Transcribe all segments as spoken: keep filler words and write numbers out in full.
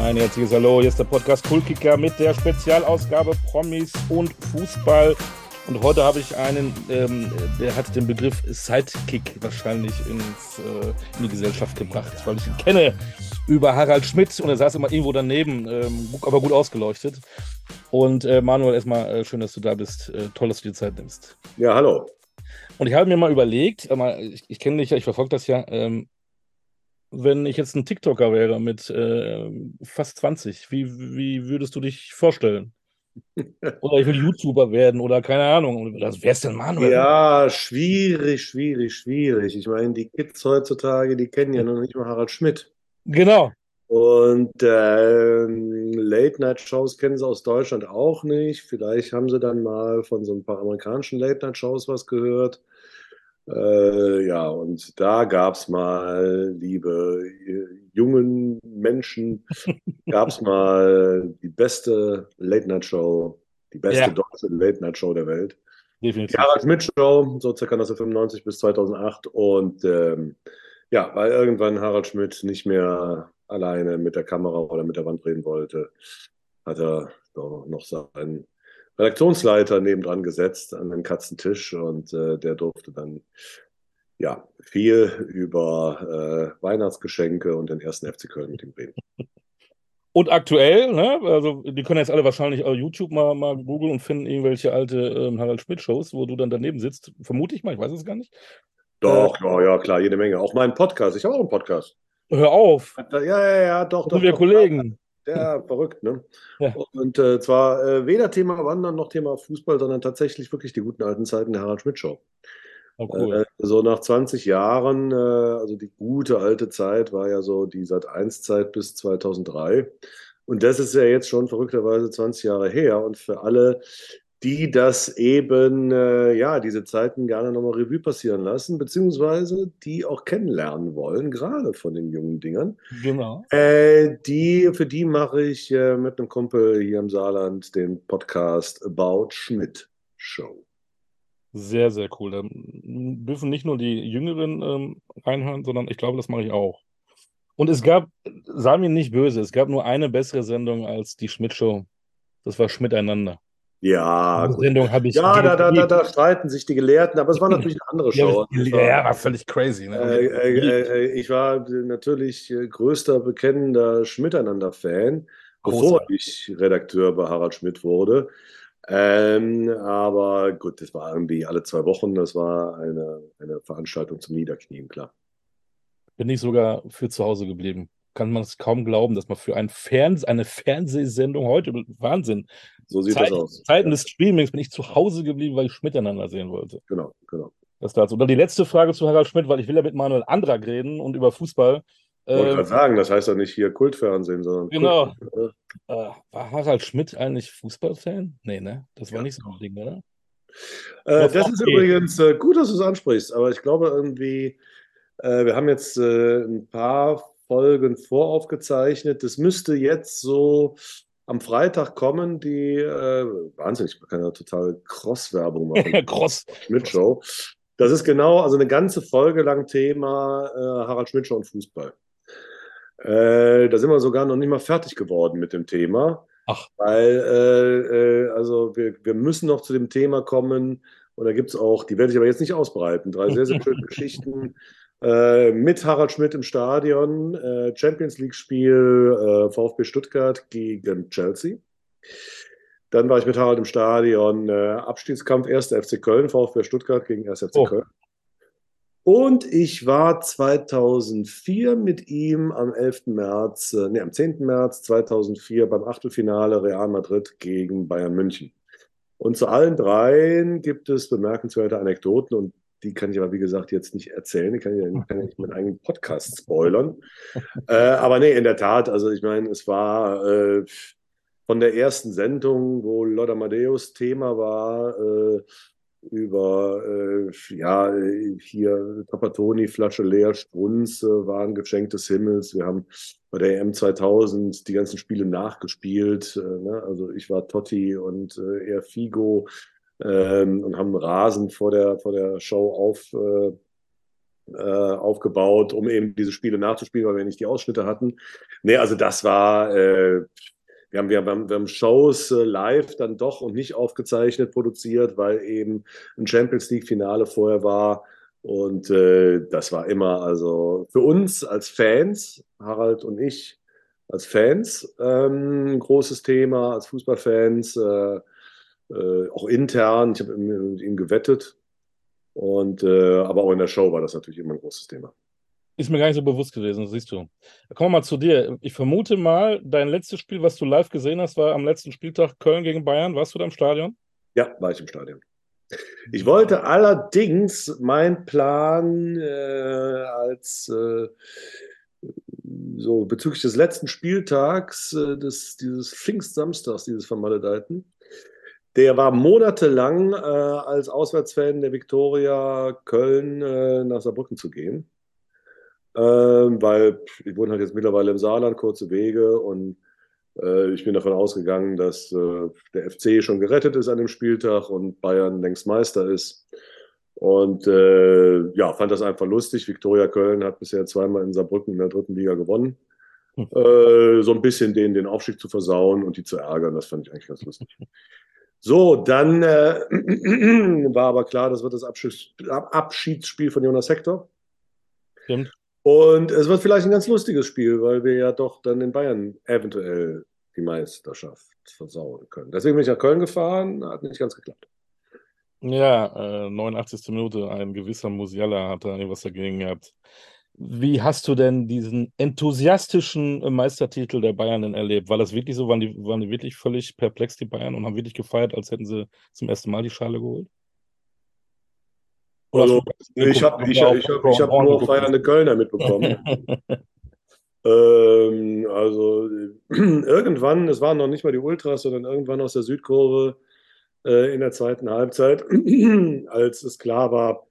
Ein herzliches Hallo, hier ist der Podcast Coolkicker mit der Spezialausgabe Promis und Fußball. Und heute habe ich einen, ähm, der hat den Begriff Sidekick wahrscheinlich ins, äh, in die Gesellschaft gebracht, weil ich ihn kenne über Harald Schmidt und er saß immer irgendwo daneben, ähm, aber gut ausgeleuchtet. Und äh, Manuel, erstmal äh, schön, dass du da bist. Äh, toll, dass du dir Zeit nimmst. Ja, hallo. Und ich habe mir mal überlegt, äh, ich, ich kenne dich ja, ich verfolge das ja, ähm, wenn ich jetzt ein TikToker wäre mit äh, fast zwanzig, wie, wie würdest du dich vorstellen? Oder ich will YouTuber werden oder keine Ahnung. Das wär's denn Manuel? Ja, schwierig, schwierig, schwierig. Ich meine, die Kids heutzutage, die kennen ja noch nicht mal Harald Schmidt. Genau. Und ähm, Late-Night-Shows kennen sie aus Deutschland auch nicht. Vielleicht haben sie dann mal von so ein paar amerikanischen Late-Night-Shows was gehört. Äh, ja, und da gab es mal, liebe äh, jungen Menschen, gab es mal die beste Late-Night-Show, die beste Ja, deutsche Late-Night-Show der Welt. Die definitiv. Harald Schmidt Show, so circa neunzehnhundertfünfundneunzig bis zweitausendacht. Und ähm, ja, weil irgendwann Harald Schmidt nicht mehr alleine mit der Kamera oder mit der Wand reden wollte, hat er doch noch seinen Redaktionsleiter nebendran gesetzt an den Katzentisch und äh, der durfte dann ja viel über äh, Weihnachtsgeschenke und den ersten F C Köln mit ihm reden. Und aktuell, ne, also die können jetzt alle wahrscheinlich auf YouTube mal, mal googeln und finden irgendwelche alte ähm, Harald Schmidt-Shows, wo du dann daneben sitzt. Vermute ich mal, ich weiß es gar nicht. Äh, Doch, ja, ja, klar, jede Menge. Auch mein Podcast. Ich habe auch einen Podcast. hör auf, Ja, ja, ja, doch, da sind doch, wir doch. Kollegen. Ja, verrückt, ne? Ja, Und äh, zwar äh, weder Thema Wandern noch Thema Fußball, sondern tatsächlich wirklich die guten alten Zeiten der Harald Schmidt Show. oh, cool. Äh, so nach zwanzig Jahren, äh, also die gute alte Zeit war ja so die Sat eins Zeit bis zweitausenddrei. Und das ist ja jetzt schon verrückterweise zwanzig Jahre her. Und für alle, die das eben, äh, ja, diese Zeiten gerne nochmal Revue passieren lassen, beziehungsweise die auch kennenlernen wollen, gerade von den jungen Dingern, Genau. äh, die, für die mache ich äh, mit einem Kumpel hier im Saarland den Podcast About Schmidt Show. Sehr, sehr cool. Da dürfen nicht nur die Jüngeren ähm, reinhören, sondern ich glaube, das mache ich auch. Und es gab, sei mir nicht böse, es gab nur eine bessere Sendung als die Schmidt-Show. Das war Schmiteinander. Ja, Diese gut. Sendung habe ich Ja, da, da, da, geliebt. da streiten sich die Gelehrten, aber es war natürlich eine andere Die habe Show. ich Also ich geliebt. Ja, war, ja, war völlig crazy, ne? Aber die äh, habe ich geliebt. äh, äh, ich war natürlich äh, größter, bekennender Schmiteinander-Fan, bevor Großartig. ich Redakteur bei Harald Schmidt wurde. Ähm, aber gut, das war irgendwie alle zwei Wochen. Das war eine, eine Veranstaltung zum Niederknien, klar. Bin ich sogar für zu Hause geblieben. Kann man es kaum glauben, dass man für ein Ferns eine Fernsehsendung heute, Wahnsinn, So sieht das Zeit, aus. Zeiten Ja, des Streamings bin ich zu Hause geblieben, weil ich Schmiteinander sehen wollte. genau, genau. Das dazu. Und dann die letzte Frage zu Harald Schmidt, weil ich will ja mit Manuel Andrak reden und über Fußball. Wollte Ähm, gerade sagen, das heißt doch nicht hier Kultfernsehen, sondern Kult. genau. Äh, war Harald Schmidt eigentlich Fußballfan? Nee, ne? Das war Ja. nicht so ein Ding, oder? Äh, Oder das ist VfB? übrigens äh, gut, dass du es ansprichst, aber ich glaube irgendwie, äh, wir haben jetzt äh, ein paar Folgen voraufgezeichnet. Das müsste jetzt so am Freitag kommen, die äh, Wahnsinn, ich kann ja total Cross-Werbung machen. Cross. Cross. Schmidt-Show. Das ist genau, also eine ganze Folge lang Thema äh, Harald Schmidt-Show und Fußball. Äh, da sind wir sogar noch nicht mal fertig geworden mit dem Thema. Ach, Weil, äh, äh, also wir, wir müssen noch zu dem Thema kommen und da gibt es auch, die werde ich aber jetzt nicht ausbreiten, drei sehr, sehr schöne Geschichten äh, mit Harald Schmidt im Stadion, äh, Champions League-Spiel äh, VfB Stuttgart gegen Chelsea. Dann war ich mit Harald im Stadion, äh, Abstiegskampf erster F C Köln, VfB Stuttgart gegen erster F C oh, Köln. Und ich war zweitausendvier mit ihm am elften März, äh, nee, am zehnten März zweitausendvier beim Achtelfinale Real Madrid gegen Bayern München. Und zu allen dreien gibt es bemerkenswerte Anekdoten und die kann ich aber, wie gesagt, jetzt nicht erzählen. Die kann ich, kann ich nicht meinen eigenen Podcast spoilern. Äh, aber nee, in der Tat, also ich meine, es war äh, von der ersten Sendung, wo Lothar Matthäus Thema war, äh, über, äh, ja, hier Trapattoni, Flasche leer, Strunz äh, waren Geschenk des Himmels. Wir haben bei der E M zweitausend die ganzen Spiele nachgespielt. Äh, ne? Also ich war Totti und äh, er Figo ähm, und haben Rasen vor der, vor der Show auf, äh, äh, aufgebaut, um eben diese Spiele nachzuspielen, weil wir nicht die Ausschnitte hatten. Nee, also das war, äh, wir haben, wir haben, wir haben Shows äh, live dann doch und nicht aufgezeichnet produziert, weil eben ein Champions League-Finale vorher war. Und äh, das war immer, also für uns als Fans, Harald und ich, als Fans ähm, ein großes Thema, als Fußballfans, äh, äh, auch intern. Ich habe mit ihm gewettet. Und, äh, aber auch in der Show war das natürlich immer ein großes Thema. Ist mir gar nicht so bewusst gewesen, siehst du. Kommen wir mal zu dir. Ich vermute mal, dein letztes Spiel, was du live gesehen hast, war am letzten Spieltag Köln gegen Bayern. Warst du da im Stadion? Ja, war ich im Stadion. Ich wollte allerdings mein Plan äh, als äh, so bezüglich des letzten Spieltags äh, des, dieses Pfingstsamstags, dieses vermaledeiten, der war monatelang äh, als Auswärtsfan der Viktoria Köln äh, nach Saarbrücken zu gehen. Ähm, weil ich wohne halt jetzt mittlerweile im Saarland, kurze Wege und äh, ich bin davon ausgegangen, dass äh, der F C schon gerettet ist an dem Spieltag und Bayern längst Meister ist. Und äh, ja, fand das einfach lustig. Viktoria Köln hat bisher zweimal in Saarbrücken in der dritten Liga gewonnen. Hm. Äh, so ein bisschen denen den Aufstieg zu versauen und die zu ärgern, das fand ich eigentlich ganz lustig. So, dann äh, war aber klar, das wird das Abschieds Abschiedsspiel von Jonas Hector. Stimmt. Und es wird vielleicht ein ganz lustiges Spiel, weil wir ja doch dann in Bayern eventuell die Meisterschaft versauen können. Deswegen bin ich nach Köln gefahren, hat nicht ganz geklappt. Ja, äh, neunundachtzigste Minute, ein gewisser Musiala hat da irgendwas dagegen gehabt. Wie hast du denn diesen enthusiastischen äh, Meistertitel der Bayern denn erlebt? War das wirklich so? Waren die, waren die wirklich völlig perplex, die Bayern, und haben wirklich gefeiert, als hätten sie zum ersten Mal die Schale geholt? Oder hast Also du ich geguckt, habe haben ich, da auf ich hab, ich Horn hab Horn nur geguckt hast? feiernde Kölner mitbekommen. ähm, also irgendwann, es waren noch nicht mal die Ultras, sondern irgendwann aus der Südkurve äh, in der zweiten Halbzeit, als es klar war,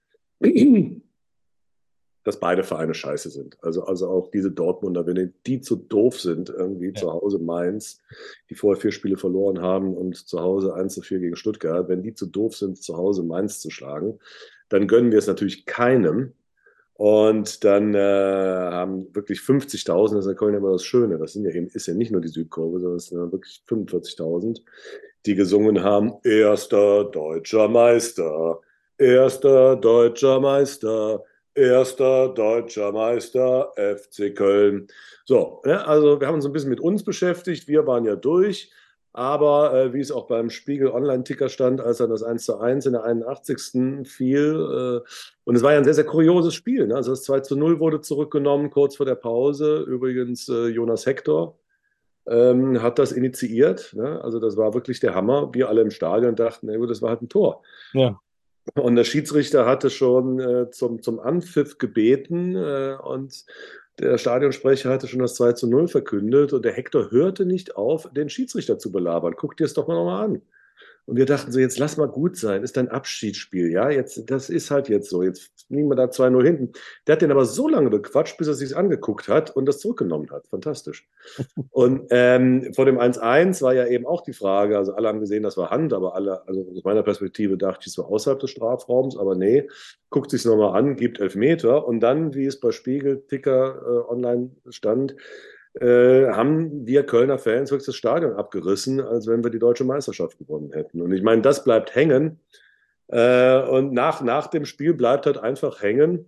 dass beide Vereine scheiße sind. Also, also auch diese Dortmunder, wenn die zu doof sind, irgendwie Ja. zu Hause Mainz, die vorher vier Spiele verloren haben und zu Hause eins zu vier gegen Stuttgart, wenn die zu doof sind, zu Hause Mainz zu schlagen, dann gönnen wir es natürlich keinem. Und dann äh, haben wirklich fünfzigtausend, das ist in Köln immer das Schöne, das sind ja eben, ist ja nicht nur die Südkurve, sondern es sind ja wirklich fünfundvierzigtausend, die gesungen haben, erster deutscher Meister, erster deutscher Meister, erster deutscher Meister, F C Köln. So, ja, also wir haben uns ein bisschen mit uns beschäftigt, wir waren ja durch. Aber äh, wie es auch beim Spiegel Online-Ticker stand, als dann das eins zu eins in der einundachtzigsten fiel, äh, und es war ja ein sehr, sehr kurioses Spiel. Ne? Also das zwei zu null wurde zurückgenommen kurz vor der Pause. Übrigens äh, Jonas Hector ähm, hat das initiiert. Ne? Also das war wirklich der Hammer. Wir alle im Stadion dachten, ey, das war halt ein Tor. Ja. Und der Schiedsrichter hatte schon äh, zum, zum Anpfiff gebeten äh, und der Stadionsprecher hatte schon das zwei zu null verkündet und der Hector hörte nicht auf, den Schiedsrichter zu belabern. Guck dir es doch mal nochmal an. Und wir dachten so, jetzt lass mal gut sein, ist ein Abschiedsspiel, ja, jetzt, das ist halt jetzt so, jetzt liegen wir da zwei null hinten. Der hat den aber so lange bequatscht, bis er sich angeguckt hat und das zurückgenommen hat. Fantastisch. Und ähm, vor dem eins eins war ja eben auch die Frage, also alle haben gesehen, das war Hand, aber alle, also aus meiner Perspektive dachte ich, es war außerhalb des Strafraums, aber nee, guckt sich nochmal an, gibt Elfmeter und dann, wie es bei Spiegel Ticker äh, online stand, äh, haben wir Kölner Fans wirklich das Stadion abgerissen, als wenn wir die deutsche Meisterschaft gewonnen hätten. Und ich meine, das bleibt hängen. Äh, und nach, nach dem Spiel bleibt halt einfach hängen,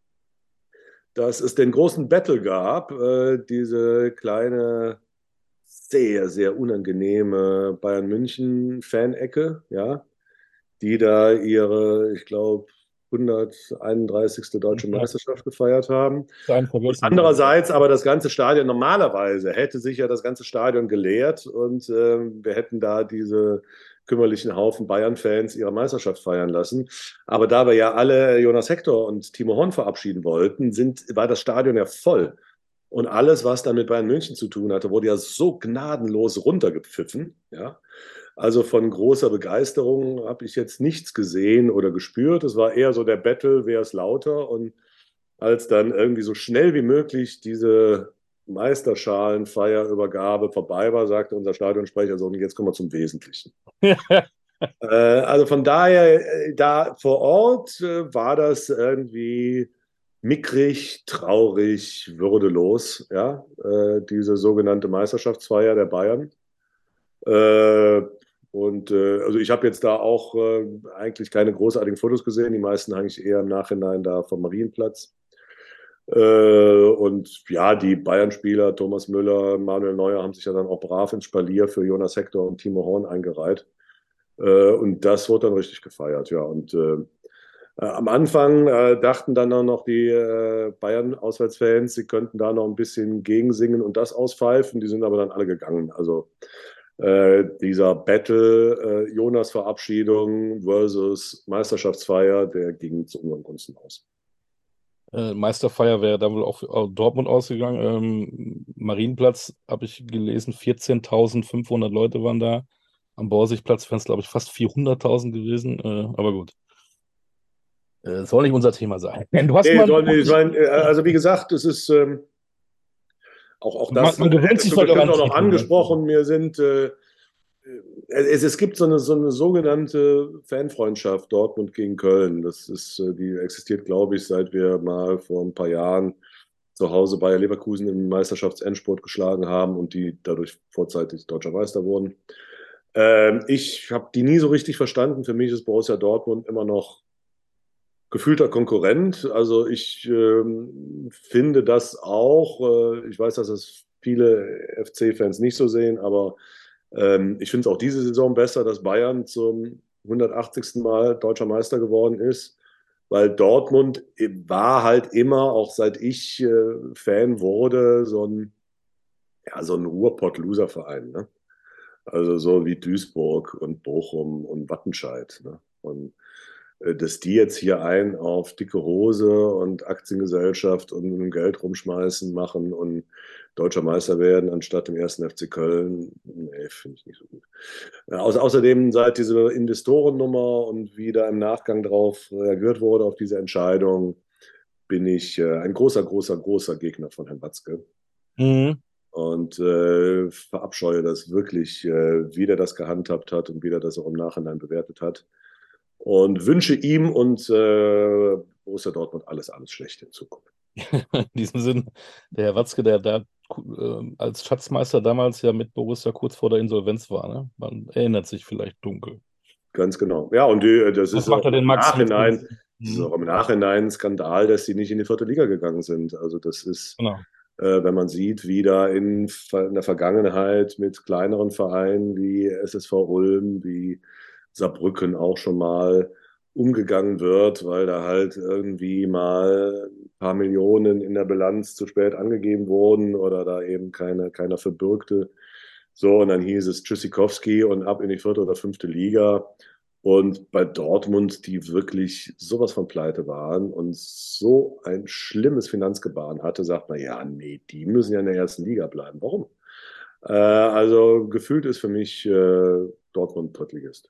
dass es den großen Battle gab, äh, diese kleine, sehr, sehr unangenehme Bayern München-Fanecke, ja, die da ihre, ich glaube, hunderteinunddreißigste deutsche Ja. Meisterschaft gefeiert haben. Einen Und vergessen. andererseits aber das ganze Stadion, normalerweise hätte sich ja das ganze Stadion geleert und äh, wir hätten da diese kümmerlichen Haufen Bayern-Fans ihre Meisterschaft feiern lassen. Aber da wir ja alle Jonas Hector und Timo Horn verabschieden wollten, sind, war das Stadion ja voll. Und alles, was dann mit Bayern München zu tun hatte, wurde ja so gnadenlos runtergepfiffen. Ja? Also von großer Begeisterung habe ich jetzt nichts gesehen oder gespürt. Es war eher so der Battle, wer ist lauter. Und als dann irgendwie so schnell wie möglich diese Meisterschalenfeierübergabe vorbei war, sagte unser Stadionsprecher so, und jetzt kommen wir zum Wesentlichen. äh, also von daher, äh, da vor Ort äh, war das irgendwie mickrig, traurig, würdelos, ja, äh, diese sogenannte Meisterschaftsfeier der Bayern. Äh, und äh, also ich habe jetzt da auch äh, eigentlich keine großartigen Fotos gesehen, die meisten eigentlich eher im Nachhinein da vom Marienplatz. Äh, und ja, die Bayern-Spieler, Thomas Müller, Manuel Neuer, haben sich ja dann auch brav ins Spalier für Jonas Hector und Timo Horn eingereiht. Äh, und das wurde dann richtig gefeiert, ja. Und äh, äh, am Anfang äh, dachten dann auch noch die äh, Bayern-Auswärtsfans, sie könnten da noch ein bisschen gegensingen und das auspfeifen. Die sind aber dann alle gegangen. Also äh, dieser Battle, äh, Jonas Verabschiedung versus Meisterschaftsfeier, der ging zu unseren Gunsten aus. Äh, Meisterfeier wäre dann wohl auch für äh, Dortmund ausgegangen. Ähm, Marienplatz habe ich gelesen, vierzehntausendfünfhundert Leute waren da. Am Borsigplatz wären es, glaube ich, fast vierhunderttausend gewesen. Äh, aber gut, äh, soll nicht unser Thema sein. Du hast Nee, mal, soll nicht, ich mein, äh, also wie gesagt, es ist ähm, auch, auch man, das man gewöhnt hättest sich du vielleicht auch bestimmt an auch noch Titel. Ne? angesprochen. Mir sind äh, es, es gibt so eine, so eine sogenannte Fanfreundschaft Dortmund gegen Köln. Das ist, äh, die existiert, glaube ich, seit wir mal vor ein paar Jahren zu Hause Bayer Leverkusen im Meisterschaftsendspurt geschlagen haben und die dadurch vorzeitig deutscher Meister wurden. Ähm, ich habe die nie so richtig verstanden. Für mich ist Borussia Dortmund immer noch gefühlter Konkurrent. Also ich ähm, finde das auch. Äh, ich weiß, dass es viele F C-Fans nicht so sehen, aber ähm, ich finde es auch diese Saison besser, dass Bayern zum hundertachtzigsten Mal deutscher Meister geworden ist, weil Dortmund war halt immer, auch seit ich äh, Fan wurde, so ein, ja, so ein Ruhrpott-Loser-Verein. Ne? Also so wie Duisburg und Bochum und Wattenscheid. Ne? Und äh, dass die jetzt hier ein auf dicke Hose und Aktiengesellschaft und mit dem Geld rumschmeißen, machen und deutscher Meister werden, anstatt im ersten F C Köln, nee, finde ich nicht so gut. Ja, au außerdem seit diese Investorennummer und wie da im Nachgang darauf reagiert wurde, auf diese Entscheidung, bin ich äh, ein großer, großer, großer Gegner von Herrn Watzke. Mhm. Und äh, verabscheue das wirklich, äh, wie der das gehandhabt hat und wie der das auch im Nachhinein bewertet hat. Und wünsche ihm und äh, Borussia Dortmund alles, alles Schlechte in Zukunft. In diesem Sinn, der Herr Watzke, der da äh, als Schatzmeister damals ja mit Borussia kurz vor der Insolvenz war, ne? Man erinnert sich vielleicht dunkel. Ganz genau. Ja, und die, das Was ist macht auch er den im Max mit? Nachhinein, das ist Mhm. auch im Nachhinein ein Skandal, dass sie nicht in die vierte Liga gegangen sind. Also das ist, Genau. äh, wenn man sieht, wie da in, in der Vergangenheit mit kleineren Vereinen wie S S V Ulm, wie Saarbrücken auch schon mal umgegangen wird, weil da halt irgendwie mal ein paar Millionen in der Bilanz zu spät angegeben wurden oder da eben keine, keiner verbürgte. So, und dann hieß es Tschüssikowski und ab in die vierte oder fünfte Liga. Und bei Dortmund, die wirklich sowas von pleite waren und so ein schlimmes Finanzgebaren hatte, sagt man, ja, nee, die müssen ja in der ersten Liga bleiben. Warum? Äh, also gefühlt ist für mich äh, Dortmund Drittligist.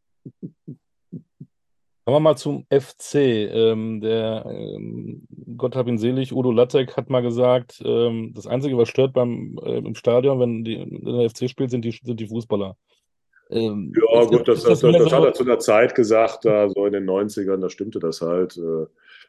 Kommen wir mal zum F C. Ähm, der, ähm, Gott hab ihn selig, Udo Lattek hat mal gesagt, ähm, das Einzige, was stört beim, äh, im Stadion, wenn, die, wenn der F C spielt, sind die, sind die Fußballer. Ähm, Ja, ist das, gut, das, ist das, das das, mehr das hat er so? zu einer Zeit gesagt, da so in den Neunzigern, da stimmte das halt. Äh,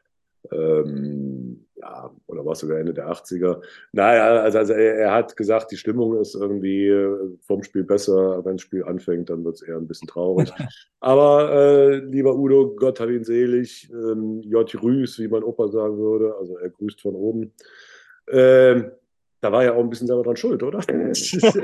ähm, ja, oder war es sogar Ende der Achtziger? Naja, also, also er, er hat gesagt, die Stimmung ist irgendwie äh, vom Spiel besser. Wenn das Spiel anfängt, dann wird es eher ein bisschen traurig. Aber äh, lieber Udo, Gott hab ihn selig, ähm, J. Rüß, wie mein Opa sagen würde, also er grüßt von oben. Ähm, da war er auch ein bisschen selber dran schuld, oder? Das ist,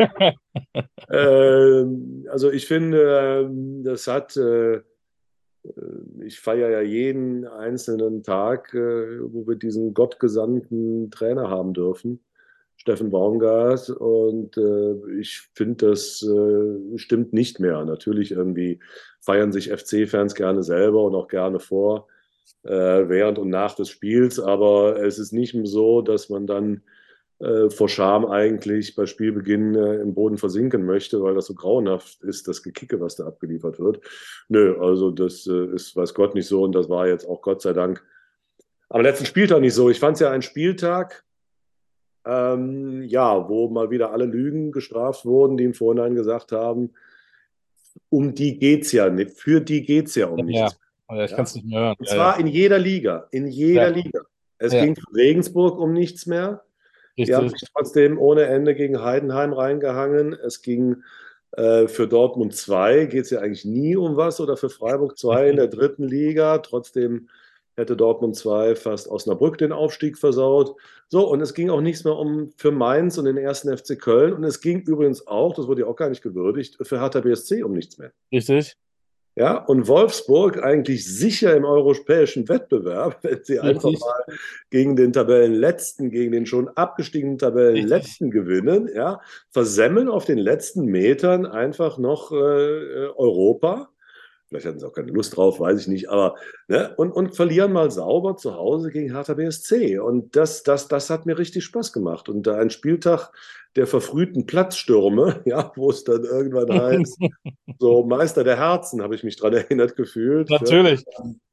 ähm, also ich finde, ähm, das hat, äh, äh, ich feiere ja jeden einzelnen Tag, äh, wo wir diesen gottgesandten Trainer haben dürfen, Steffen Baumgart. Und äh, ich finde, das äh, stimmt nicht mehr. Natürlich irgendwie feiern sich F C-Fans gerne selber und auch gerne vor, äh, während und nach des Spiels. Aber es ist nicht so, dass man dann äh, vor Scham eigentlich bei Spielbeginn äh, im Boden versinken möchte, weil das so grauenhaft ist, das Gekicke, was da abgeliefert wird. Nö, also das äh, ist, weiß Gott, nicht so und das war jetzt auch Gott sei Dank am letzten Spieltag nicht so. Ich fand es ja ein Spieltag, ähm, ja, wo mal wieder alle Lügen gestraft wurden, die im Vorhinein gesagt haben, um die geht es ja nicht, für die geht es ja um Ja, nichts. ja, ich kann Ja? es nicht mehr hören. Und Ja, ja. zwar in jeder Liga, in jeder Ja, Liga. Es Ja, ging für Regensburg um nichts mehr. Die haben richtig. sich trotzdem ohne Ende gegen Heidenheim reingehangen. Es ging äh, für Dortmund zwei, geht es ja eigentlich nie um was, oder für Freiburg zwei in der dritten Liga. Trotzdem hätte Dortmund zwei fast Osnabrück den Aufstieg versaut. So, und es ging auch nichts mehr um für Mainz und den ersten F C Köln. Und es ging übrigens auch, das wurde ja auch gar nicht gewürdigt, für Hertha B S C um nichts mehr. Richtig. Ja, und Wolfsburg eigentlich sicher im europäischen Wettbewerb, wenn sie einfach Richtig. mal gegen den Tabellenletzten, gegen den schon abgestiegenen Richtig. Tabellenletzten gewinnen, ja, versemmeln auf den letzten Metern einfach noch äh, Europa. Vielleicht hatten sie auch keine Lust drauf, weiß ich nicht, aber ne, und, und verlieren mal sauber zu Hause gegen Hertha B S C. Und das, das, das hat mir richtig Spaß gemacht. Und da ein Spieltag der verfrühten Platzstürme, ja, wo es dann irgendwann heißt, so Meister der Herzen, habe ich mich dran erinnert gefühlt. Ja. Natürlich.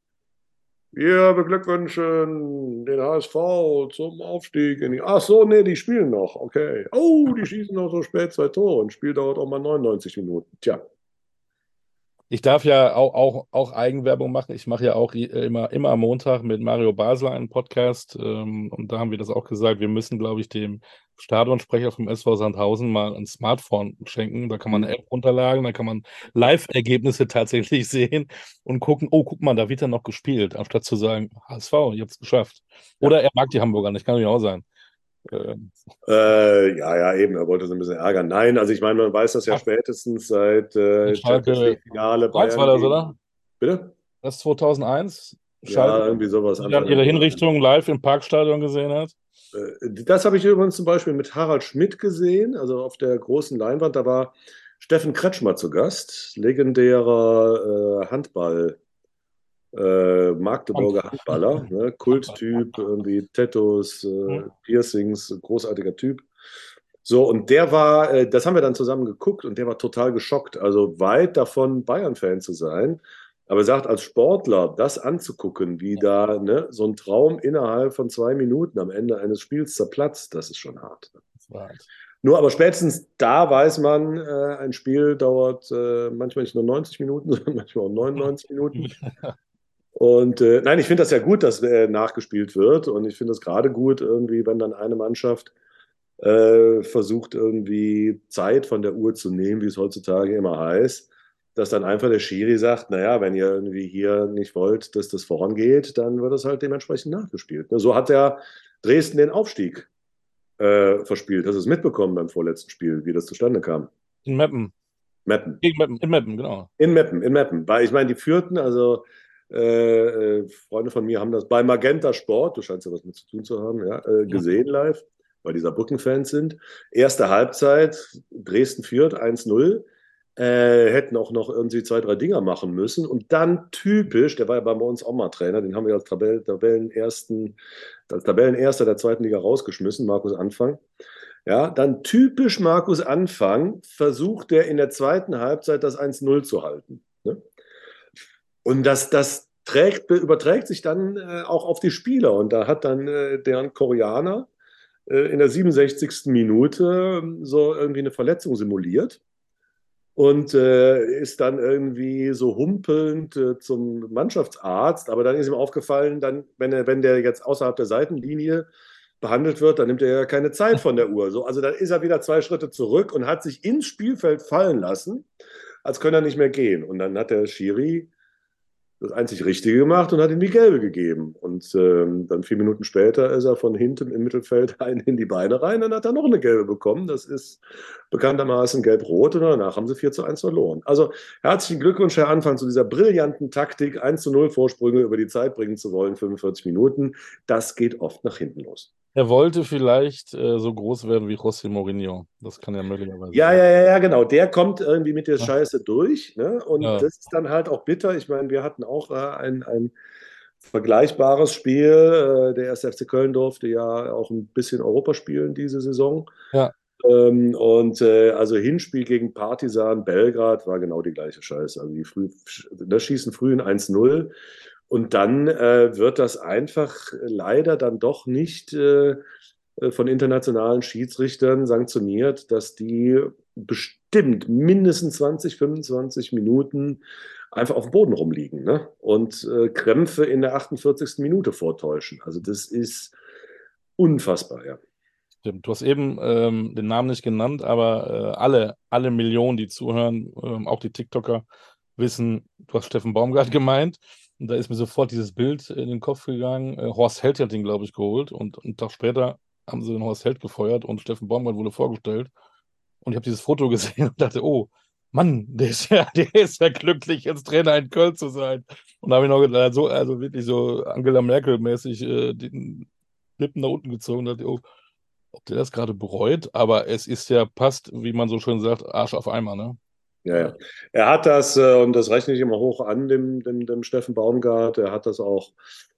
Wir beglückwünschen den H S V zum Aufstieg. In die Ach so, nee, die spielen noch. Okay. Oh, die schießen noch so spät zwei Tore und das Spiel dauert auch mal neunundneunzig Minuten. Tja. Ich darf ja auch, auch, auch Eigenwerbung machen. Ich mache ja auch i- immer, immer am Montag mit Mario Basler einen Podcast. Ähm, und da haben wir das auch gesagt. Wir müssen, glaube ich, dem Stadionsprecher vom S V Sandhausen mal ein Smartphone schenken. Da kann man eine App runterladen, da kann man Live-Ergebnisse tatsächlich sehen und gucken, oh, guck mal, da wird er noch gespielt, anstatt zu sagen, H S V, ihr habt es geschafft. Ja. Oder er mag die Hamburger nicht, kann ja auch sein. Ähm, Äh, ja, ja, eben, er wollte so ein bisschen ärgern. Nein, also ich meine, man weiß das ja ach, spätestens seit mit äh, Champions Schalke League-Finale eins war Bayern das, oder? gegen. Bitte? Das zweitausendeins. Ja, Schalke, irgendwie sowas die dann Anfang der ihre Nuller. Hinrichtung live im Parkstadion gesehen hat. Äh, Das habe ich übrigens zum Beispiel mit Harald Schmidt gesehen, also auf der großen Leinwand. Da war Steffen Kretschmer zu Gast, legendärer äh, Handball, äh, Und, Magdeburger Handballer, ne? Kulttyp, irgendwie Tattoos, äh, Piercings, großartiger Typ. So, und der war, äh, das haben wir dann zusammen geguckt und der war total geschockt. Also weit davon, Bayern-Fan zu sein. Aber er sagt, als Sportler das anzugucken, wie da ne, so ein Traum innerhalb von zwei Minuten am Ende eines Spiels zerplatzt, das ist schon hart. das war halt. Nur aber spätestens da weiß man, äh, ein Spiel dauert äh, manchmal nicht nur neunzig Minuten, sondern manchmal auch neunundneunzig Minuten. Und äh, nein, ich finde das ja gut, dass äh, nachgespielt wird. Und ich finde es gerade gut, irgendwie, wenn dann eine Mannschaft äh, versucht, irgendwie Zeit von der Uhr zu nehmen, wie es heutzutage immer heißt, dass dann einfach der Schiri sagt, naja, wenn ihr irgendwie hier nicht wollt, dass das vorangeht, dann wird es halt dementsprechend nachgespielt. Ne? So hat ja Dresden den Aufstieg äh, verspielt. Hast du es mitbekommen beim vorletzten Spiel, wie das zustande kam? In Meppen. Meppen. Gegen Meppen. In Meppen, genau. In Meppen, in Meppen. Weil ich meine, die führten, also äh, äh, Freunde von mir haben das bei Magenta Sport, du scheinst ja was mit zu tun zu haben, ja, äh, Ja. gesehen live, weil die Saarbrücken-Fans sind. Erste Halbzeit, Dresden führt eins null, äh, hätten auch noch irgendwie zwei, drei Dinger machen müssen. Und dann typisch, der war ja bei uns auch mal Trainer, den haben wir als Tabell Tabellenersten, als Tabellenerster der zweiten Liga rausgeschmissen, Markus Anfang. Ja, dann typisch Markus Anfang versucht er in der zweiten Halbzeit das eins null zu halten. Ne? Und das, das trägt, überträgt sich dann äh, auch auf die Spieler. Und da hat dann äh, der Koreaner äh, in der siebenundsechzigsten Minute ähm, so irgendwie eine Verletzung simuliert und äh, ist dann irgendwie so humpelnd äh, zum Mannschaftsarzt. Aber dann ist ihm aufgefallen, dann, wenn, er, wenn der jetzt außerhalb der Seitenlinie behandelt wird, dann nimmt er ja keine Zeit von der Uhr. So, also dann ist er wieder zwei Schritte zurück und hat sich ins Spielfeld fallen lassen, als könne er nicht mehr gehen. Und dann hat der Schiri das einzig Richtige gemacht und hat ihm die Gelbe gegeben. Und ähm, dann vier Minuten später ist er von hinten im Mittelfeld einen in die Beine rein, dann hat er noch eine Gelbe bekommen. Das ist bekanntermaßen gelb-rot und danach haben sie vier zu eins verloren. Also herzlichen Glückwunsch, Herr Anfang, zu dieser brillanten Taktik, eins zu null Vorsprünge über die Zeit bringen zu wollen, fünfundvierzig Minuten. Das geht oft nach hinten los. Er wollte vielleicht äh, so groß werden wie José Mourinho. Das kann ja möglicherweise Ja, sein. ja, ja, ja, genau. Der kommt irgendwie mit der Ja, Scheiße durch. Ne? Und ja, das ist dann halt auch bitter. Ich meine, wir hatten auch äh, ein, ein vergleichbares Spiel. Äh, der erste F C Köln durfte ja auch ein bisschen Europa spielen diese Saison. ja. Ähm, und äh, also Hinspiel gegen Partizan Belgrad war genau die gleiche Scheiße. Also die früh, das schießen früh ein eins null und dann äh, wird das einfach leider dann doch nicht äh, von internationalen Schiedsrichtern sanktioniert, dass die bestimmt mindestens zwanzig, fünfundzwanzig Minuten einfach auf dem Boden rumliegen, ne? Und äh, Krämpfe in der achtundvierzigsten Minute vortäuschen. Also das ist unfassbar, ja. Stimmt. Du hast eben ähm, den Namen nicht genannt, aber äh, alle, alle Millionen, die zuhören, ähm, auch die TikToker, wissen, du hast Steffen Baumgart gemeint. Und da ist mir sofort dieses Bild in den Kopf gegangen. Äh, Horst Held hat ihn, glaube ich, geholt. Und einen Tag später haben sie den Horst Held gefeuert und Steffen Baumgart wurde vorgestellt. Und ich habe dieses Foto gesehen und dachte, oh, Mann, der ist ja, der ist ja glücklich, jetzt Trainer in Köln zu sein. Und da habe ich noch gedacht, so, also wirklich so Angela Merkel-mäßig äh, den Lippen nach unten gezogen und dachte, oh, ob der das gerade bereut, aber es ist ja, passt, wie man so schön sagt, Arsch auf Eimer, ne? Ja, Äh, ja. Er hat das, äh, und das rechne ich immer hoch an, dem, dem, dem Steffen Baumgart, er hat das auch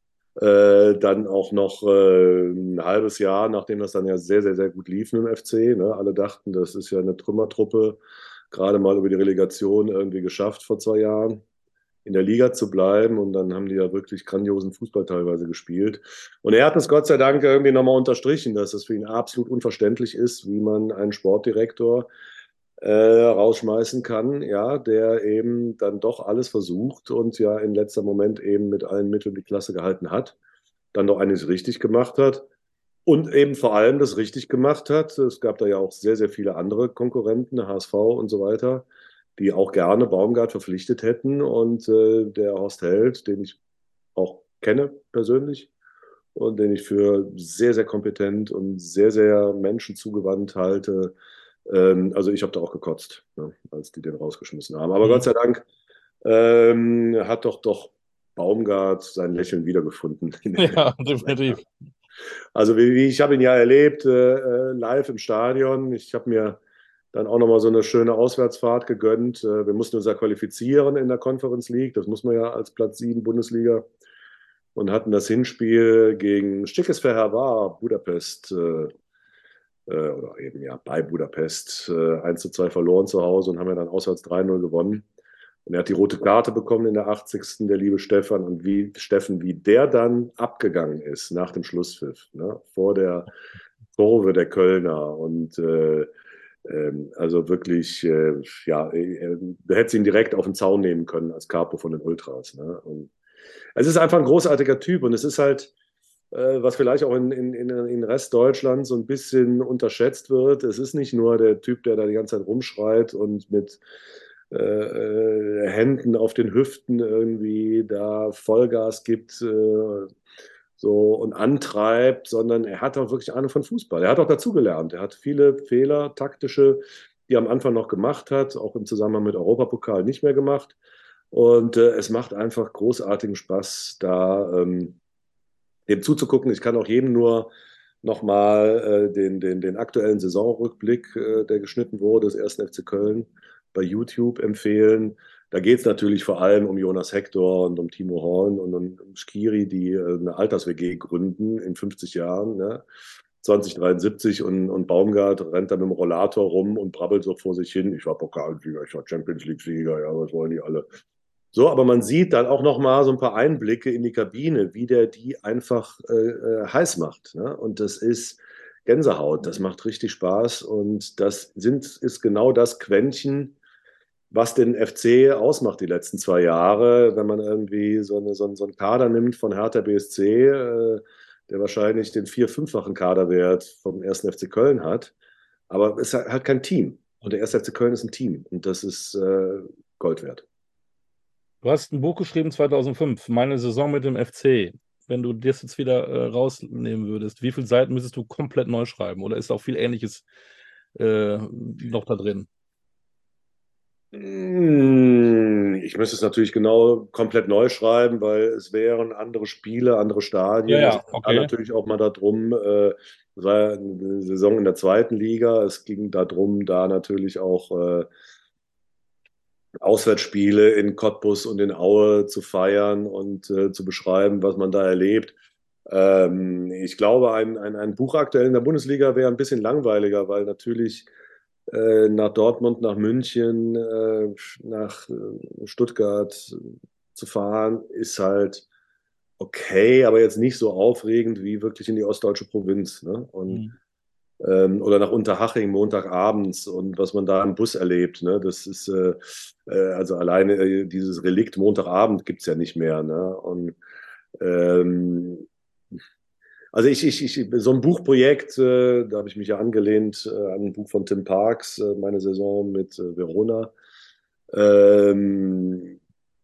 äh, dann auch noch äh, ein halbes Jahr, nachdem das dann ja sehr, sehr, sehr gut lief mit dem F C. Ne? Alle dachten, das ist ja eine Trümmertruppe, gerade mal über die Relegation irgendwie geschafft vor zwei Jahren, in der Liga zu bleiben. Und dann haben die ja wirklich grandiosen Fußball teilweise gespielt. Und er hat es Gott sei Dank irgendwie nochmal unterstrichen, dass es für ihn absolut unverständlich ist, wie man einen Sportdirektor äh, rausschmeißen kann, ja, der eben dann doch alles versucht und ja in letzter Moment eben mit allen Mitteln die Klasse gehalten hat, dann doch einiges richtig gemacht hat und eben vor allem das richtig gemacht hat. Es gab da ja auch sehr, sehr viele andere Konkurrenten, H S V und so weiter, die auch gerne Baumgart verpflichtet hätten. Und äh, der Horst Held, den ich auch kenne persönlich und den ich für sehr, sehr kompetent und sehr, sehr menschenzugewandt halte. Ähm, also ich habe da auch gekotzt, ne, als die den rausgeschmissen haben. Aber Gott hm. sei Dank ähm, hat doch doch Baumgart sein Lächeln wiedergefunden. Ja, definitiv. Also wie, wie ich habe ihn ja erlebt, äh, äh, live im Stadion. Ich habe mir dann auch nochmal so eine schöne Auswärtsfahrt gegönnt. Äh, wir mussten uns ja qualifizieren in der Conference League. Das muss man ja als Platz sieben Bundesliga. Und hatten das Hinspiel gegen Stikesverher Budapest, äh, äh, oder eben ja bei Budapest, äh, eins zu zwei verloren zu Hause und haben ja dann auswärts drei null gewonnen. Und er hat die rote Karte bekommen in der achtzigsten der liebe Stefan. Und wie Steffen, wie der dann abgegangen ist nach dem Schlusspfiff, ne, vor der Kurve der Kölner. Und äh, ähm, also wirklich, äh, ja, äh, du hättest ihn direkt auf den Zaun nehmen können als Capo von den Ultras. Ne? Und es ist einfach ein großartiger Typ und es ist halt, äh, was vielleicht auch in, in, in, in Restdeutschland so ein bisschen unterschätzt wird. Es ist nicht nur der Typ, der da die ganze Zeit rumschreit und mit äh, äh, Händen auf den Hüften irgendwie da Vollgas gibt äh, so und antreibt, sondern er hat auch wirklich Ahnung von Fußball. Er hat auch dazugelernt. Er hat viele Fehler, taktische, die er am Anfang noch gemacht hat, auch im Zusammenhang mit Europapokal nicht mehr gemacht. Und äh, es macht einfach großartigen Spaß, da ähm, dem zuzugucken. Ich kann auch jedem nur nochmal äh, den, den, den aktuellen Saisonrückblick, äh, der geschnitten wurde, des ersten F C Köln, bei YouTube empfehlen. Da geht es natürlich vor allem um Jonas Hector und um Timo Horn und um Skiri, die äh, eine Alters-W G gründen in fünfzig Jahren. Ne? zwanzig dreiundsiebzig und, und Baumgart rennt da mit dem Rollator rum und brabbelt so vor sich hin. Ich war Pokalsieger, ich war Champions League-Sieger, ja, was wollen die alle? So, aber man sieht dann auch noch mal so ein paar Einblicke in die Kabine, wie der die einfach äh, äh, heiß macht. Ne? Und das ist Gänsehaut, das macht richtig Spaß. Und das sind, ist genau das Quäntchen, was den F C ausmacht die letzten zwei Jahre. Wenn man irgendwie so, eine, so, einen, so einen Kader nimmt von Hertha B S C, äh, der wahrscheinlich den vier-, fünffachen Kaderwert vom ersten F C Köln hat. Aber es hat halt kein Team. Und der erste F C Köln ist ein Team. Und das ist äh, Gold wert. Du hast ein Buch geschrieben zweitausendfünf, Meine Saison mit dem F C. Wenn du das jetzt wieder äh, rausnehmen würdest, wie viele Seiten müsstest du komplett neu schreiben? Oder ist auch viel Ähnliches äh, noch da drin? Hm, Ich müsste es natürlich genau komplett neu schreiben, weil es wären andere Spiele, andere Ja, Stadien. Es ja, ging okay. natürlich auch mal darum, äh, es war ja eine Saison in der zweiten Liga. Es ging darum, da natürlich auch äh, Auswärtsspiele in Cottbus und in Aue zu feiern und äh, zu beschreiben, was man da erlebt. Ähm, ich glaube, ein, ein, ein Buch aktuell in der Bundesliga wäre ein bisschen langweiliger, weil natürlich äh, nach Dortmund, nach München, äh, nach äh, Stuttgart zu fahren, ist halt okay, aber jetzt nicht so aufregend wie wirklich in die ostdeutsche Provinz. Ne? Und Hm. ähm, oder nach Unterhaching Montagabends und was man da im Bus erlebt, ne? Das ist äh, äh, also alleine äh, dieses Relikt Montagabend gibt es ja nicht mehr, ne? Und ähm, also ich, ich, ich, so ein Buchprojekt, äh, da habe ich mich ja angelehnt äh, an ein Buch von Tim Parks, äh, meine Saison mit äh, Verona. Ähm,